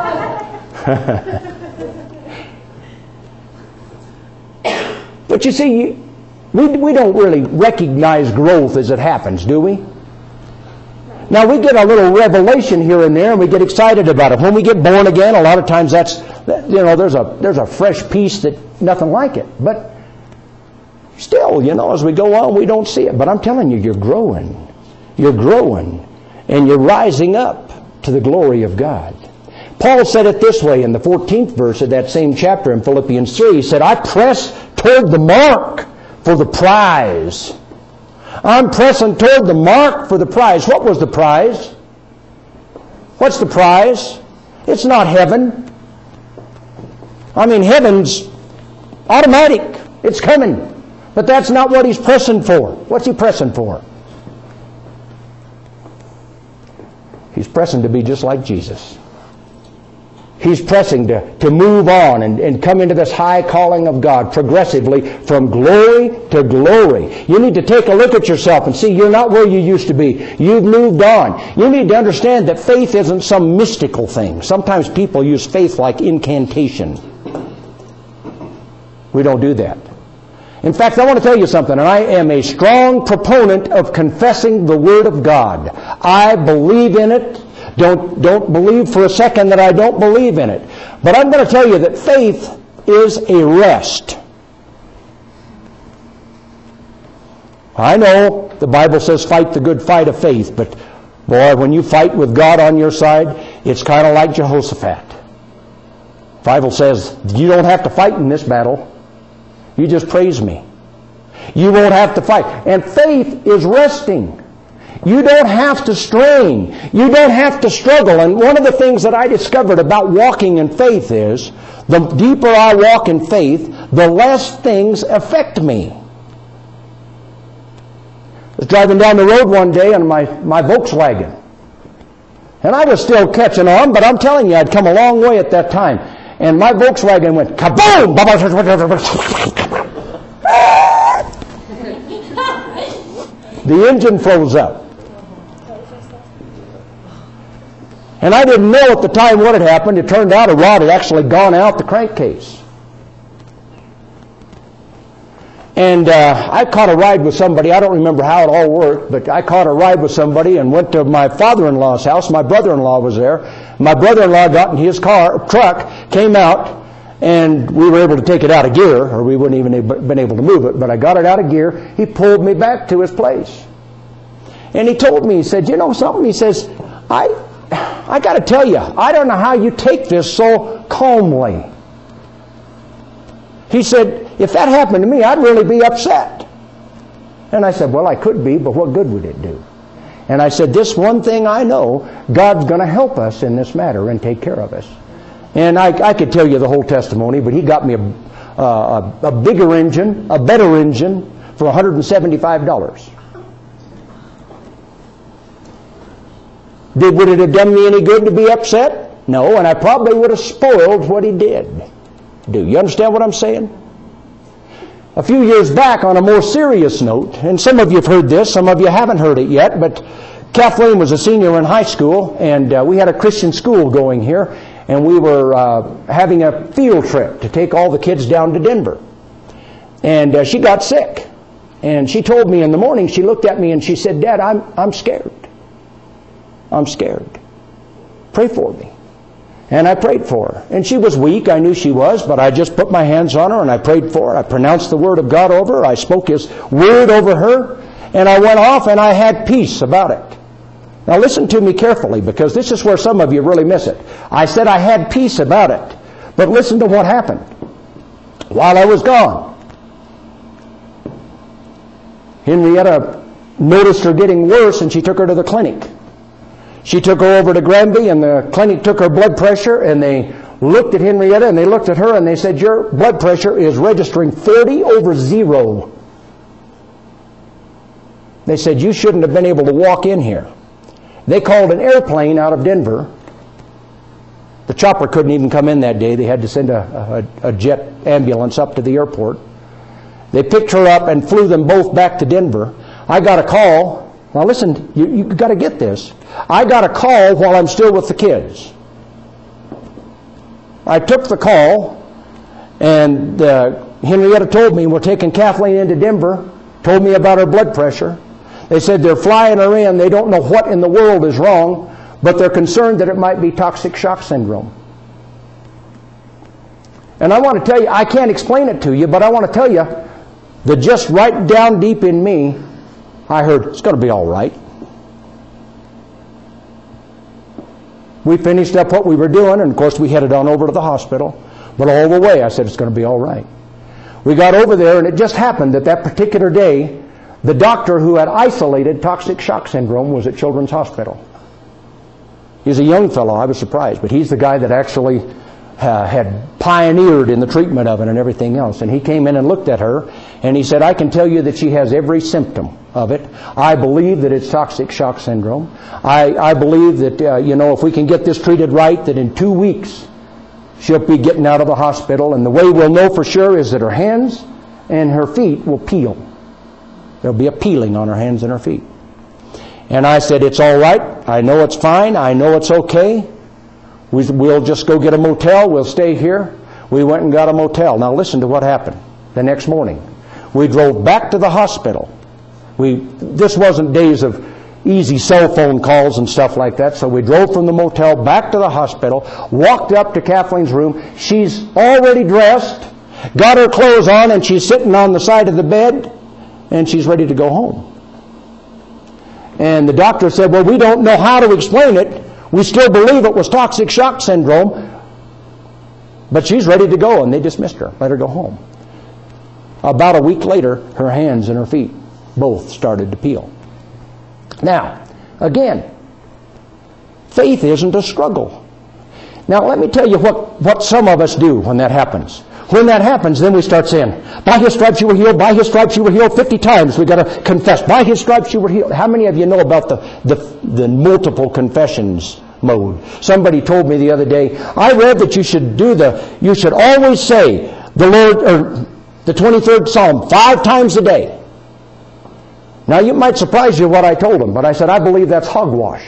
But you see, we, we don't really recognize growth as it happens, do we? Now, we get a little revelation here and there, and we get excited about it. When we get born again, a lot of times that's, you know, there's a there's a fresh piece that nothing like it. But still, you know, as we go on, we don't see it. But I'm telling you, you're growing. You're growing. And you're rising up to the glory of God. Paul said it this way in the fourteenth verse of that same chapter in Philippians three. He said, I press toward the mark for the prize I'm pressing toward the mark for the prize. What was the prize? What's the prize? It's not heaven. I mean, heaven's automatic. It's coming. But that's not what he's pressing for. What's he pressing for? He's pressing to be just like Jesus. He's pressing to, to move on and, and come into this high calling of God progressively from glory to glory. You need to take a look at yourself and see you're not where you used to be. You've moved on. You need to understand that faith isn't some mystical thing. Sometimes people use faith like incantation. We don't do that. In fact, I want to tell you something, and I am a strong proponent of confessing the Word of God. I believe in it. Don't, don't believe for a second that I don't believe in it. But I'm going to tell you that faith is a rest. I know the Bible says fight the good fight of faith, but boy, when you fight with God on your side, it's kind of like Jehoshaphat. The Bible says you don't have to fight in this battle. You just praise me. You won't have to fight. And faith is resting. You don't have to strain. You don't have to struggle. And one of the things that I discovered about walking in faith is, the deeper I walk in faith, the less things affect me. I was driving down the road one day in my, my Volkswagen. And I was still catching on, but I'm telling you, I'd come a long way at that time. And my Volkswagen went kaboom! The engine froze up. And I didn't know at the time what had happened. It turned out a rod had actually gone out the crankcase. And uh, I caught a ride with somebody. I don't remember how it all worked, but I caught a ride with somebody and went to my father-in-law's house. My brother-in-law was there. My brother-in-law got in his car, truck, came out, and we were able to take it out of gear, or we wouldn't even have been able to move it. But I got it out of gear. He pulled me back to his place. And he told me, he said, you know something? He says, I... I got to tell you, I don't know how you take this so calmly. He said, if that happened to me, I'd really be upset. And I said, well, I could be, but what good would it do? And I said, this one thing I know, God's going to help us in this matter and take care of us. And I, I could tell you the whole testimony, but he got me a, a, a bigger engine, a better engine, for one hundred seventy-five dollars. Did, would it have done me any good to be upset? No, and I probably would have spoiled what he did do. You understand what I'm saying? A few years back, on a more serious note, and some of you have heard this, some of you haven't heard it yet, but Kathleen was a senior in high school, and uh, we had a Christian school going here, and we were uh, having a field trip to take all the kids down to Denver. And uh, she got sick. And she told me in the morning, she looked at me and she said, Dad, I'm, I'm scared. I'm scared. Pray for me. And I prayed for her. And she was weak. I knew she was, but I just put my hands on her and I prayed for her. I pronounced the Word of God over her. I spoke His Word over her. And I went off and I had peace about it. Now listen to me carefully, because this is where some of you really miss it. I said I had peace about it. But listen to what happened while I was gone. Henrietta noticed her getting worse and she took her to the clinic. She took her over to Granby, and the clinic took her blood pressure, and they looked at Henrietta, and they looked at her, and they said, your blood pressure is registering forty over zero. They said, you shouldn't have been able to walk in here. They called an airplane out of Denver. The chopper couldn't even come in that day. They had to send a, a, a jet ambulance up to the airport. They picked her up and flew them both back to Denver. I got a call. Now listen, you, you got to get this. I got a call while I'm still with the kids. I took the call, and uh, Henrietta told me, we're taking Kathleen into Denver, told me about her blood pressure. They said they're flying her in. They don't know what in the world is wrong, but they're concerned that it might be toxic shock syndrome. And I want to tell you, I can't explain it to you, but I want to tell you that just right down deep in me, I heard, it's going to be all right. We finished up what we were doing, and of course we headed on over to the hospital. But all the way I said, it's going to be all right. We got over there, and it just happened that that particular day, The doctor who had isolated toxic shock syndrome was at Children's Hospital. He's a young fellow, I was surprised, but he's the guy that actually uh, had pioneered in the treatment of it and everything else. And he came in and looked at her, and he said, I can tell you that she has every symptom of it. I believe that it's toxic shock syndrome. I, I believe that, uh, you know, if we can get this treated right, that in two weeks she'll be getting out of the hospital. And the way we'll know for sure is that her hands and her feet will peel. There'll be a peeling on her hands and her feet. And I said, it's all right. I know it's fine. I know it's okay. We, we'll just go get a motel. We'll stay here. We went and got a motel. Now listen to what happened the next morning. We drove back to the hospital. We, this wasn't days of easy cell phone calls and stuff like that, so we drove from the motel back to the hospital, walked up to Kathleen's room. She's already dressed, got her clothes on, and she's sitting on the side of the bed, and she's ready to go home. And the doctor said, well, we don't know how to explain it. We still believe it was toxic shock syndrome, but she's ready to go, and they dismissed her, let her go home. About a week later, her hands and her feet both started to peel. Now, again, faith isn't a struggle. Now, let me tell you what, what some of us do when that happens. When that happens, then we start saying, by His stripes you were healed, by His stripes you were healed. fifty times we've got to confess, by His stripes you were healed. How many of you know about the, the, the multiple confessions mode? Somebody told me the other day, I read that you should do the, you should always say the Lord, or the twenty-third Psalm five times a day. Now, you might surprise you what I told him, but I said, I believe that's hogwash.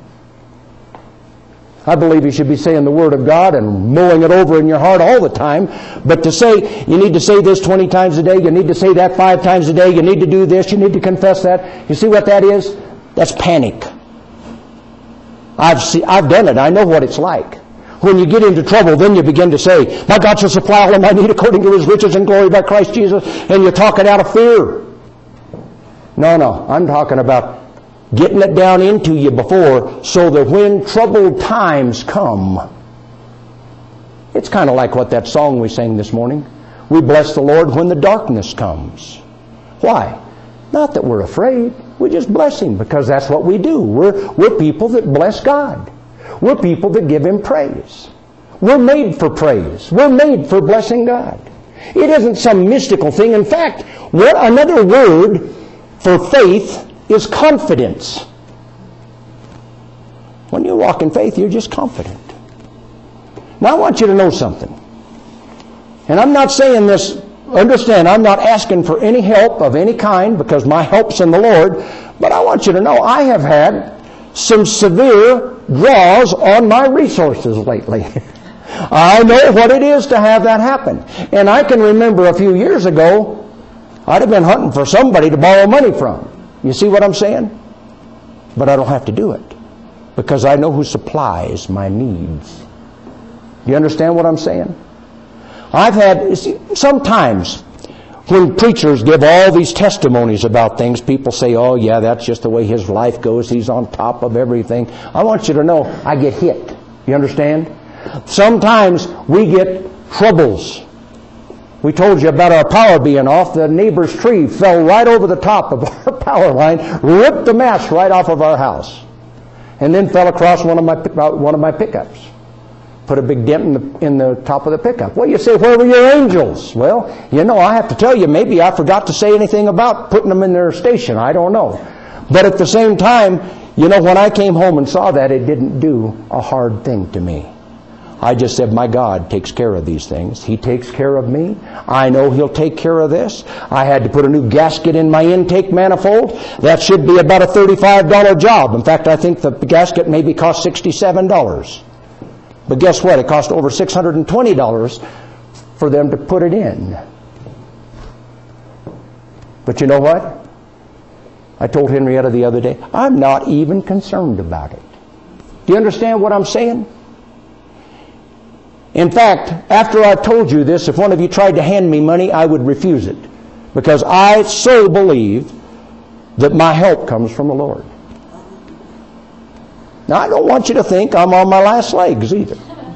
I believe you should be saying the Word of God and mulling it over in your heart all the time. But to say, you need to say this twenty times a day, you need to say that five times a day, you need to do this, you need to confess that. You see what that is? That's panic. I've see, I've done it. I know what it's like. When you get into trouble, then you begin to say, my God shall supply all of my need according to His riches and glory by Christ Jesus. And you're talking out of fear. No, no. I'm talking about getting it down into you before, so that when troubled times come, it's kind of like what that song we sang this morning. We bless the Lord when the darkness comes. Why? Not that we're afraid. We just bless Him because that's what we do. We're, we're people that bless God. We're people that give Him praise. We're made for praise. We're made for blessing God. It isn't some mystical thing. In fact, what another word for faith is confidence. When you walk in faith, you're just confident. Now I want you to know something. And I'm not saying this, understand, I'm not asking for any help of any kind because my help's in the Lord, but I want you to know I have had some severe draws on my resources lately. I know what it is to have that happen. And I can remember a few years ago, I'd have been hunting for somebody to borrow money from. You see what I'm saying? But I don't have to do it because I know who supplies my needs. Do you understand what I'm saying? I've had, you see, sometimes when preachers give all these testimonies about things, people say, oh yeah, that's just the way his life goes. He's on top of everything. I want you to know, I get hit. You understand? Sometimes we get troubles. We told you about our power being off. The neighbor's tree fell right over the top of our power line, ripped the mast right off of our house, and then fell across one of my one of my pickups. Put a big dent in the, in the top of the pickup. Well, you say, where were your angels? Well, you know, I have to tell you, maybe I forgot to say anything about putting them in their station. I don't know. But at the same time, you know, when I came home and saw that, it didn't do a hard thing to me. I just said, my God takes care of these things. He takes care of me. I know He'll take care of this. I had to put a new gasket in my intake manifold. That should be about a thirty-five dollars job. In fact, I think the gasket maybe cost sixty-seven dollars. But guess what? It cost over six hundred twenty dollars for them to put it in. But you know what? I told Henrietta the other day, I'm not even concerned about it. Do you understand what I'm saying? In fact, after I've told you this, if one of you tried to hand me money, I would refuse it. Because I so believe that my help comes from the Lord. Now, I don't want you to think I'm on my last legs either.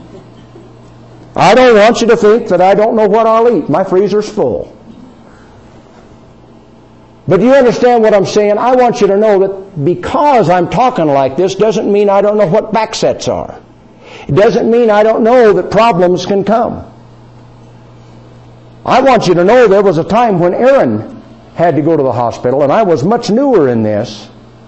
I don't want you to think that I don't know what I'll eat. My freezer's full. But do you understand what I'm saying? I want you to know that because I'm talking like this doesn't mean I don't know what backsets are. It doesn't mean I don't know that problems can come. I want you to know there was a time when Aaron had to go to the hospital, and I was much newer in this,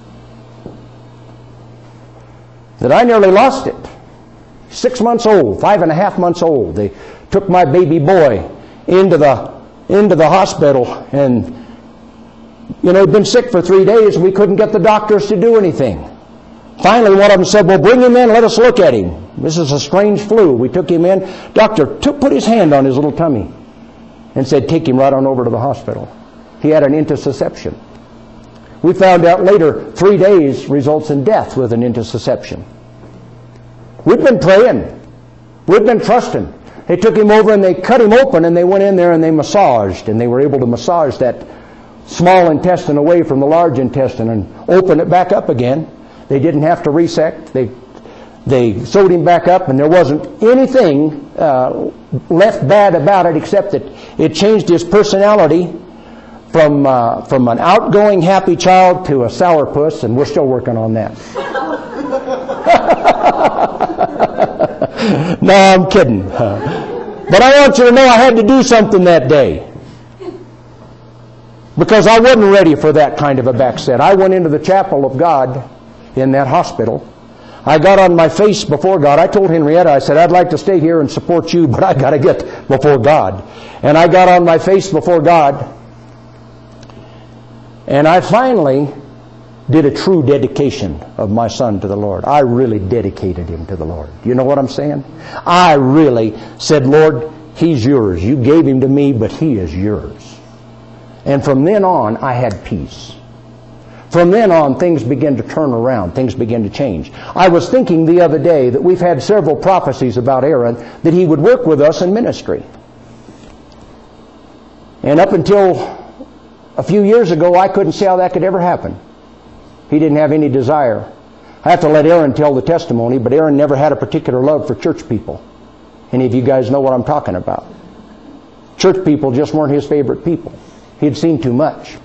that I nearly lost it. Six months old, five and a half months old. They took my baby boy into the into the hospital, and you know, he'd been sick for three days, and we couldn't get the doctors to do anything. Finally, one of them said, well, bring him in, let us look at him. This is a strange flu. We took him in. Doctor took, put his hand on his little tummy and said, take him right on over to the hospital. He had an intussusception. We found out later, three days results in death with an intussusception. We'd been praying. We'd been trusting. They took him over and they cut him open, and they went in there and they massaged, and they were able to massage that small intestine away from the large intestine and open it back up again. They didn't have to resect. They they sewed him back up, and there wasn't anything uh, left bad about it except that it changed his personality from uh, from an outgoing, happy child to a sourpuss, and we're still working on that. No, I'm kidding. Uh, but I want you to know I had to do something that day, because I wasn't ready for that kind of a backset. I went into the chapel of God in that hospital. I got on my face before God. I told Henrietta, I said, I'd like to stay here and support you, but I got to get before God. And I got on my face before God, and I finally did a true dedication of my son to the Lord. I really dedicated him to the Lord. You know what I'm saying? I really said, Lord, he's yours. You gave him to me, but he is yours. And from then on, I had peace. From then on, things began to turn around. Things began to change. I was thinking the other day that we've had several prophecies about Aaron, that he would work with us in ministry. And up until a few years ago, I couldn't see how that could ever happen. He didn't have any desire. I have to let Aaron tell the testimony, but Aaron never had a particular love for church people. Any of you guys know what I'm talking about? Church people just weren't his favorite people. He'd seen too much.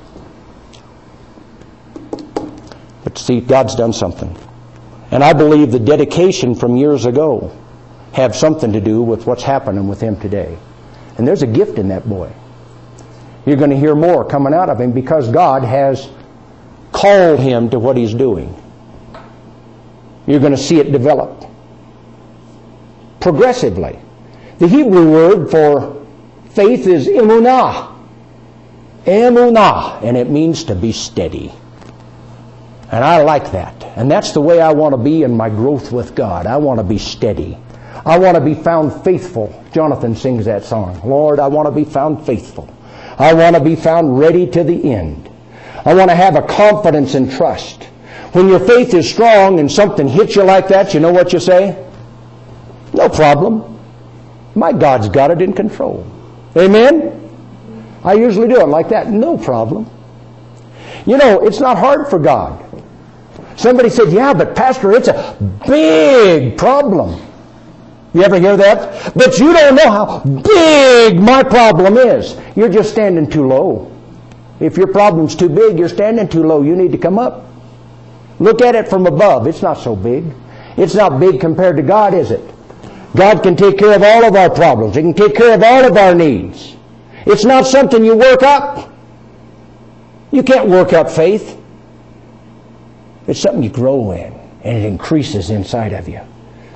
But see, God's done something. And I believe the dedication from years ago have something to do with what's happening with him today. And there's a gift in that boy. You're going to hear more coming out of him because God has called him to what he's doing. You're going to see it develop progressively. The Hebrew word for faith is emunah. Emunah. And it means to be steady. And I like that. And that's the way I want to be in my growth with God. I want to be steady. I want to be found faithful. Jonathan sings that song. Lord, I want to be found faithful. I want to be found ready to the end. I want to have a confidence and trust. When your faith is strong and something hits you like that, you know what you say? No problem. My God's got it in control. Amen? I usually do it like that. No problem. You know, it's not hard for God. Somebody said, yeah, but Pastor, it's a big problem. You ever hear that? But you don't know how big my problem is. You're just standing too low. If your problem's too big, you're standing too low. You need to come up. Look at it from above. It's not so big. It's not big compared to God, is it? God can take care of all of our problems. He can take care of all of our needs. It's not something you work up. You can't work up faith. It's something you grow in, and it increases inside of you.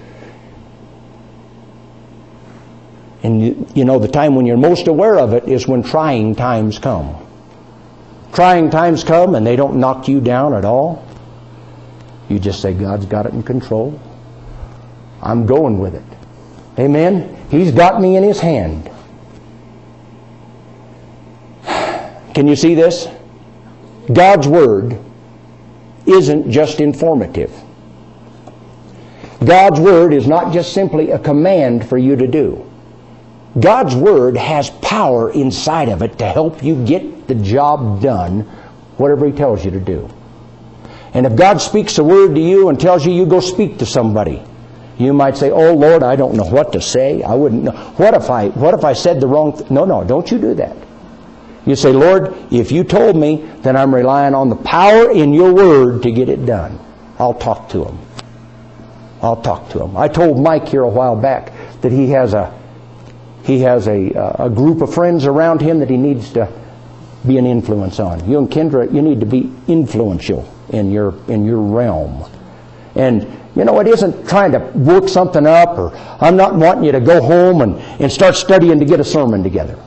And you, you know, the time when you're most aware of it is when trying times come. Trying times come and they don't knock you down at all. You just say, God's got it in control. I'm going with it. Amen? He's got me in His hand. Can you see this? God's Word isn't just informative. God's Word is not just simply a command for you to do. God's Word has power inside of it to help you get the job done, whatever He tells you to do. And if God speaks a word to you and tells you, you go speak to somebody, you might say, oh Lord, I don't know what to say. I wouldn't know. What if I, what if I said the wrong thing? No, no, don't you do that. You say, Lord, if you told me, then I'm relying on the power in your word to get it done. I'll talk to him. I'll talk to him. I told Mike here a while back that he has a he has a, a group of friends around him that he needs to be an influence on. You and Kendra, you need to be influential in your in your realm. And, you know, it isn't trying to work something up, or I'm not wanting you to go home and, and start studying to get a sermon together.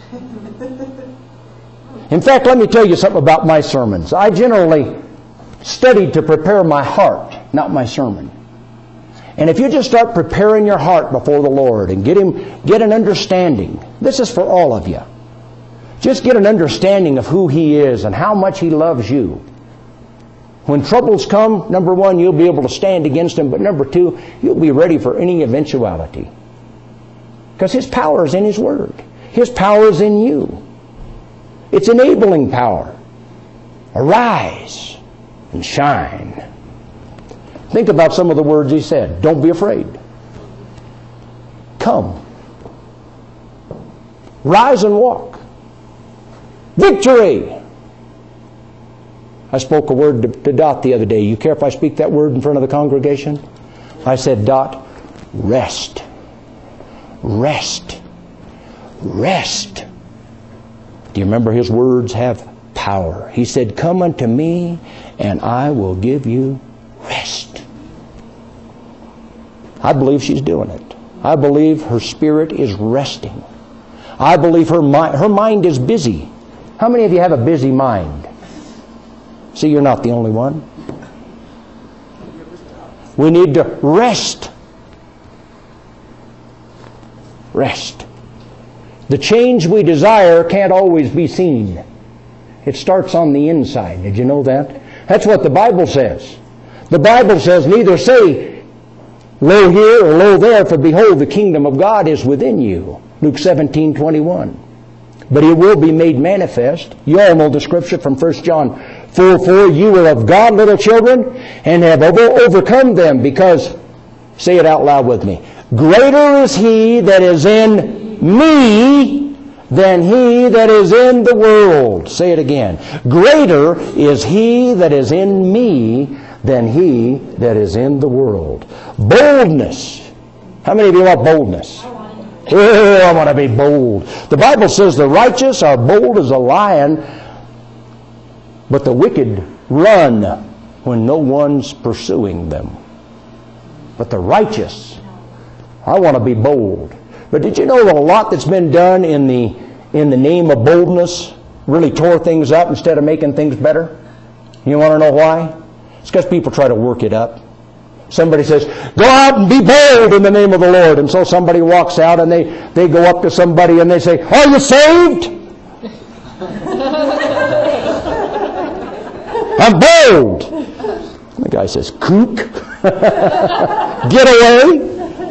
In fact, let me tell you something about my sermons. I generally studied to prepare my heart, not my sermon. And if you just start preparing your heart before the Lord and get Him, get an understanding. This is for all of you. Just get an understanding of who He is and how much He loves you. When troubles come, number one, you'll be able to stand against them. But number two, you'll be ready for any eventuality. Because His power is in His Word. His power is in you. It's enabling power. Arise and shine. Think about some of the words He said. Don't be afraid. Come. Rise and walk. Victory. I spoke a word to, to Dot the other day. You care if I speak that word in front of the congregation? I said, Dot, rest. Rest. Rest. Do you remember His words have power? He said, come unto me and I will give you rest. I believe she's doing it. I believe her spirit is resting. I believe her mind, her mind is busy. How many of you have a busy mind? See, you're not the only one. We need to rest. Rest. The change we desire can't always be seen. It starts on the inside. Did you know that? That's what the Bible says. The Bible says, neither say, lo here or lo there, for behold, the kingdom of God is within you. Luke seventeen twenty-one. But it will be made manifest. You all know the scripture from First John four four. You are of God, little children, and have over- overcome them, because, say it out loud with me, greater is He that is in me than he that is in the world. Say it again. Greater is He that is in me than he that is in the world. Boldness. How many of you want boldness? Oh, I want to be bold. The Bible says the righteous are bold as a lion, but the wicked run when no one's pursuing them. But the righteous, I want to be bold. But did you know that a lot that's been done in the in the name of boldness really tore things up instead of making things better? You want to know why? It's because people try to work it up. Somebody says, go out and be bold in the name of the Lord. And so somebody walks out and they, they go up to somebody and they say, are you saved? I'm bold. The guy says, kook. Get away.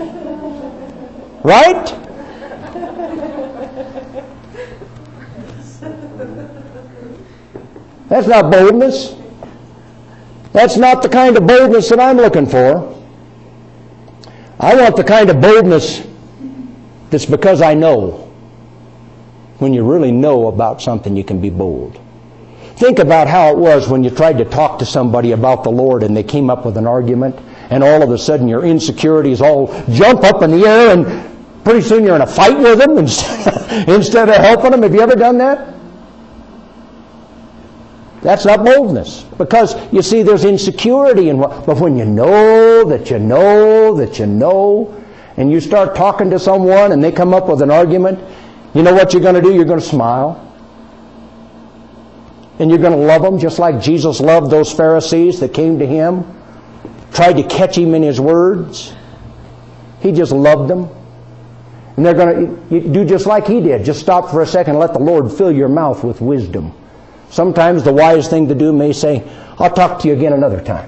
Right? That's not boldness. That's not the kind of boldness that I'm looking for. I want the kind of boldness that's because I know. When you really know about something, you can be bold. Think about how it was when you tried to talk to somebody about the Lord and they came up with an argument, and all of a sudden your insecurities all jump up in the air, and pretty soon you're in a fight with them instead of helping them. Have you ever done that? That's not boldness. Because, you see, there's insecurity in what... But when you know that you know that you know, and you start talking to someone and they come up with an argument, you know what you're going to do? You're going to smile. And you're going to love them just like Jesus loved those Pharisees that came to Him, tried to catch Him in His words. He just loved them. And they're going to do just like He did. Just stop for a second and let the Lord fill your mouth with wisdom. Sometimes the wise thing to do may say, I'll talk to you again another time.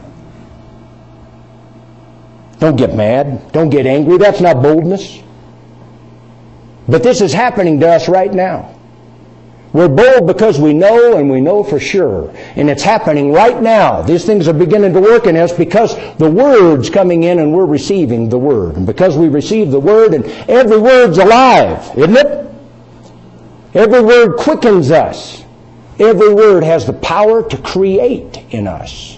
Don't get mad. Don't get angry. That's not boldness. But this is happening to us right now. We're bold because we know, and we know for sure. And it's happening right now. These things are beginning to work in us because the Word's coming in and we're receiving the Word. And because we receive the Word, and every word's alive, isn't it? Every word quickens us. Every word has the power to create in us.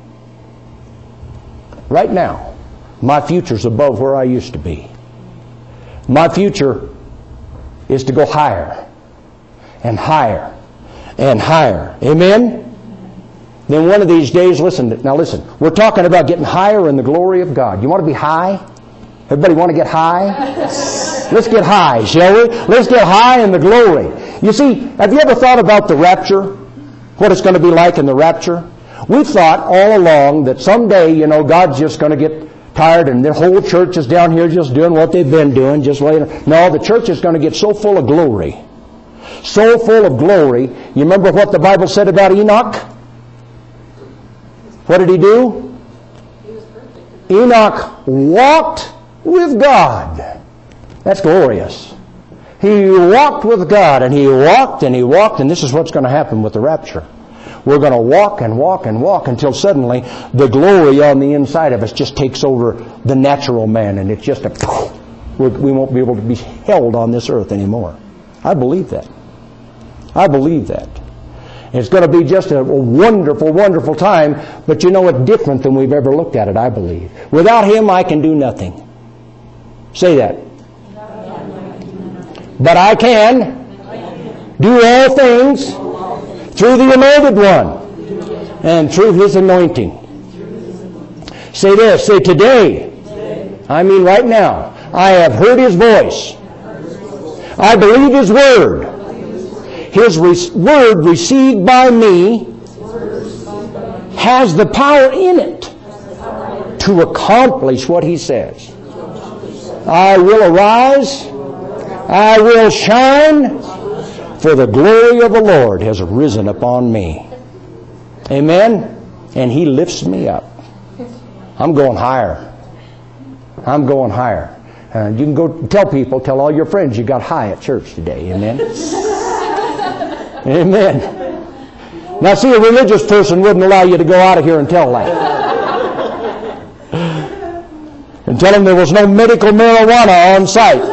Right now, my future's above where I used to be. My future is to go higher and higher and higher. Amen? Then one of these days, listen, now listen, we're talking about getting higher in the glory of God. You want to be high? Everybody want to get high? Let's get high, shall we? Let's get high in the glory. You see, have you ever thought about the rapture? What it's going to be like in the rapture? We've thought all along that someday, you know, God's just going to get tired and the whole church is down here just doing what they've been doing, just laying. No, the church is going to get so full of glory. So full of glory. You remember what the Bible said about Enoch? What did he do? He was perfect. Enoch walked with God. That's glorious. He walked with God, and he walked and he walked, and this is what's going to happen with the rapture. We're going to walk and walk and walk until suddenly the glory on the inside of us just takes over the natural man, and it's just a... We won't be able to be held on this earth anymore. I believe that. I believe that. It's going to be just a wonderful, wonderful time, but you know, it's different than we've ever looked at it, I believe. Without Him, I can do nothing. Say that. But I can do all things through the Anointed One and through His anointing. Say this. Say, today, I mean right now, I have heard His voice. I believe His word. His re- word received by me has the power in it to accomplish what He says. I will arise. I will shine, for the glory of the Lord has arisen upon me. Amen? And He lifts me up. I'm going higher. I'm going higher. And you can go tell people, tell all your friends you got high at church today. Amen? Amen. Now see, a religious person wouldn't allow you to go out of here and tell that. And tell them there was no medical marijuana on site.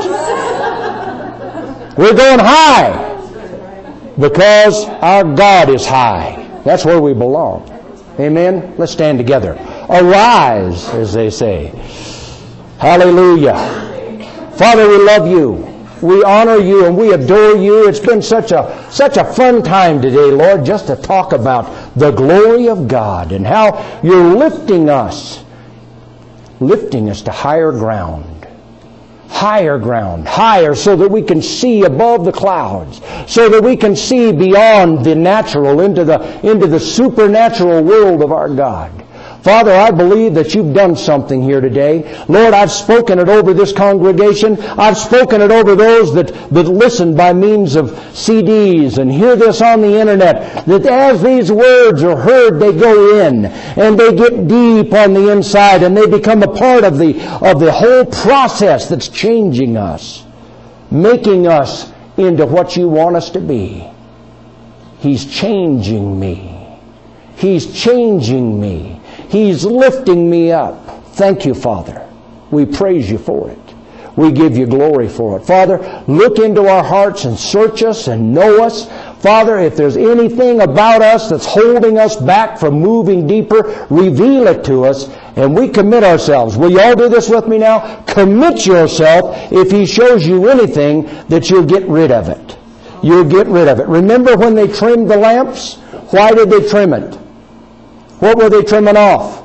We're going high because our God is high. That's where we belong. Amen? Let's stand together. Arise, as they say. Hallelujah. Father, we love You. We honor You and we adore You. It's been such a such a fun time today, Lord, just to talk about the glory of God and how You're lifting us, lifting us to higher ground. Higher ground, higher, so that we can see above the clouds, so that we can see beyond the natural into the into the supernatural world of our God. Father, I believe that You've done something here today. Lord, I've spoken it over this congregation. I've spoken it over those that, that listen by means of C Ds and hear this on the internet. That as these words are heard, they go in and they get deep on the inside and they become a part of the, of the whole process that's changing us, making us into what You want us to be. He's changing me. He's changing me. He's lifting me up. Thank You, Father. We praise You for it. We give You glory for it. Father, look into our hearts and search us and know us. Father, if there's anything about us that's holding us back from moving deeper, reveal it to us, and we commit ourselves. Will you all do this with me now? Commit yourself. If He shows you anything, that you'll get rid of it. You'll get rid of it. Remember when they trimmed the lamps? Why did they trim it? What were they trimming off?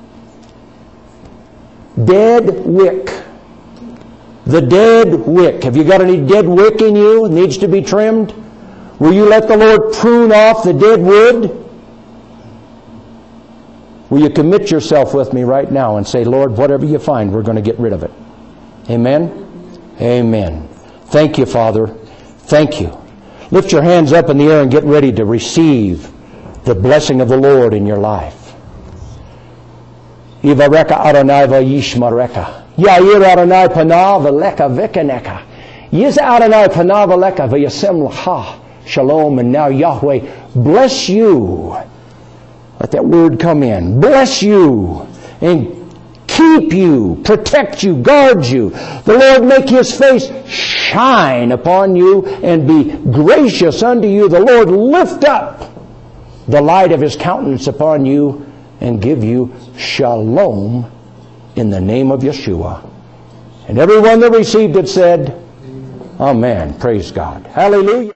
Dead wick. The dead wick. Have you got any dead wick in you that needs to be trimmed? Will you let the Lord prune off the dead wood? Will you commit yourself with me right now and say, Lord, whatever You find, we're going to get rid of it. Amen? Amen. Thank You, Father. Thank You. Lift your hands up in the air and get ready to receive the blessing of the Lord in your life. Ivareka Adonai v'yishmareka. Yair Adonai panav v'leka v'keneka. Yiz Adonai panav v'leka v'yasem l'cha. Shalom. And now Yahweh bless you. Let that word come in. Bless you and keep keep you, protect you, guard you. The Lord make His face shine upon you and be gracious unto you. The Lord lift up the light of His countenance upon you and give you shalom in the name of Yeshua. And everyone that received it said, Amen. Praise God. Hallelujah.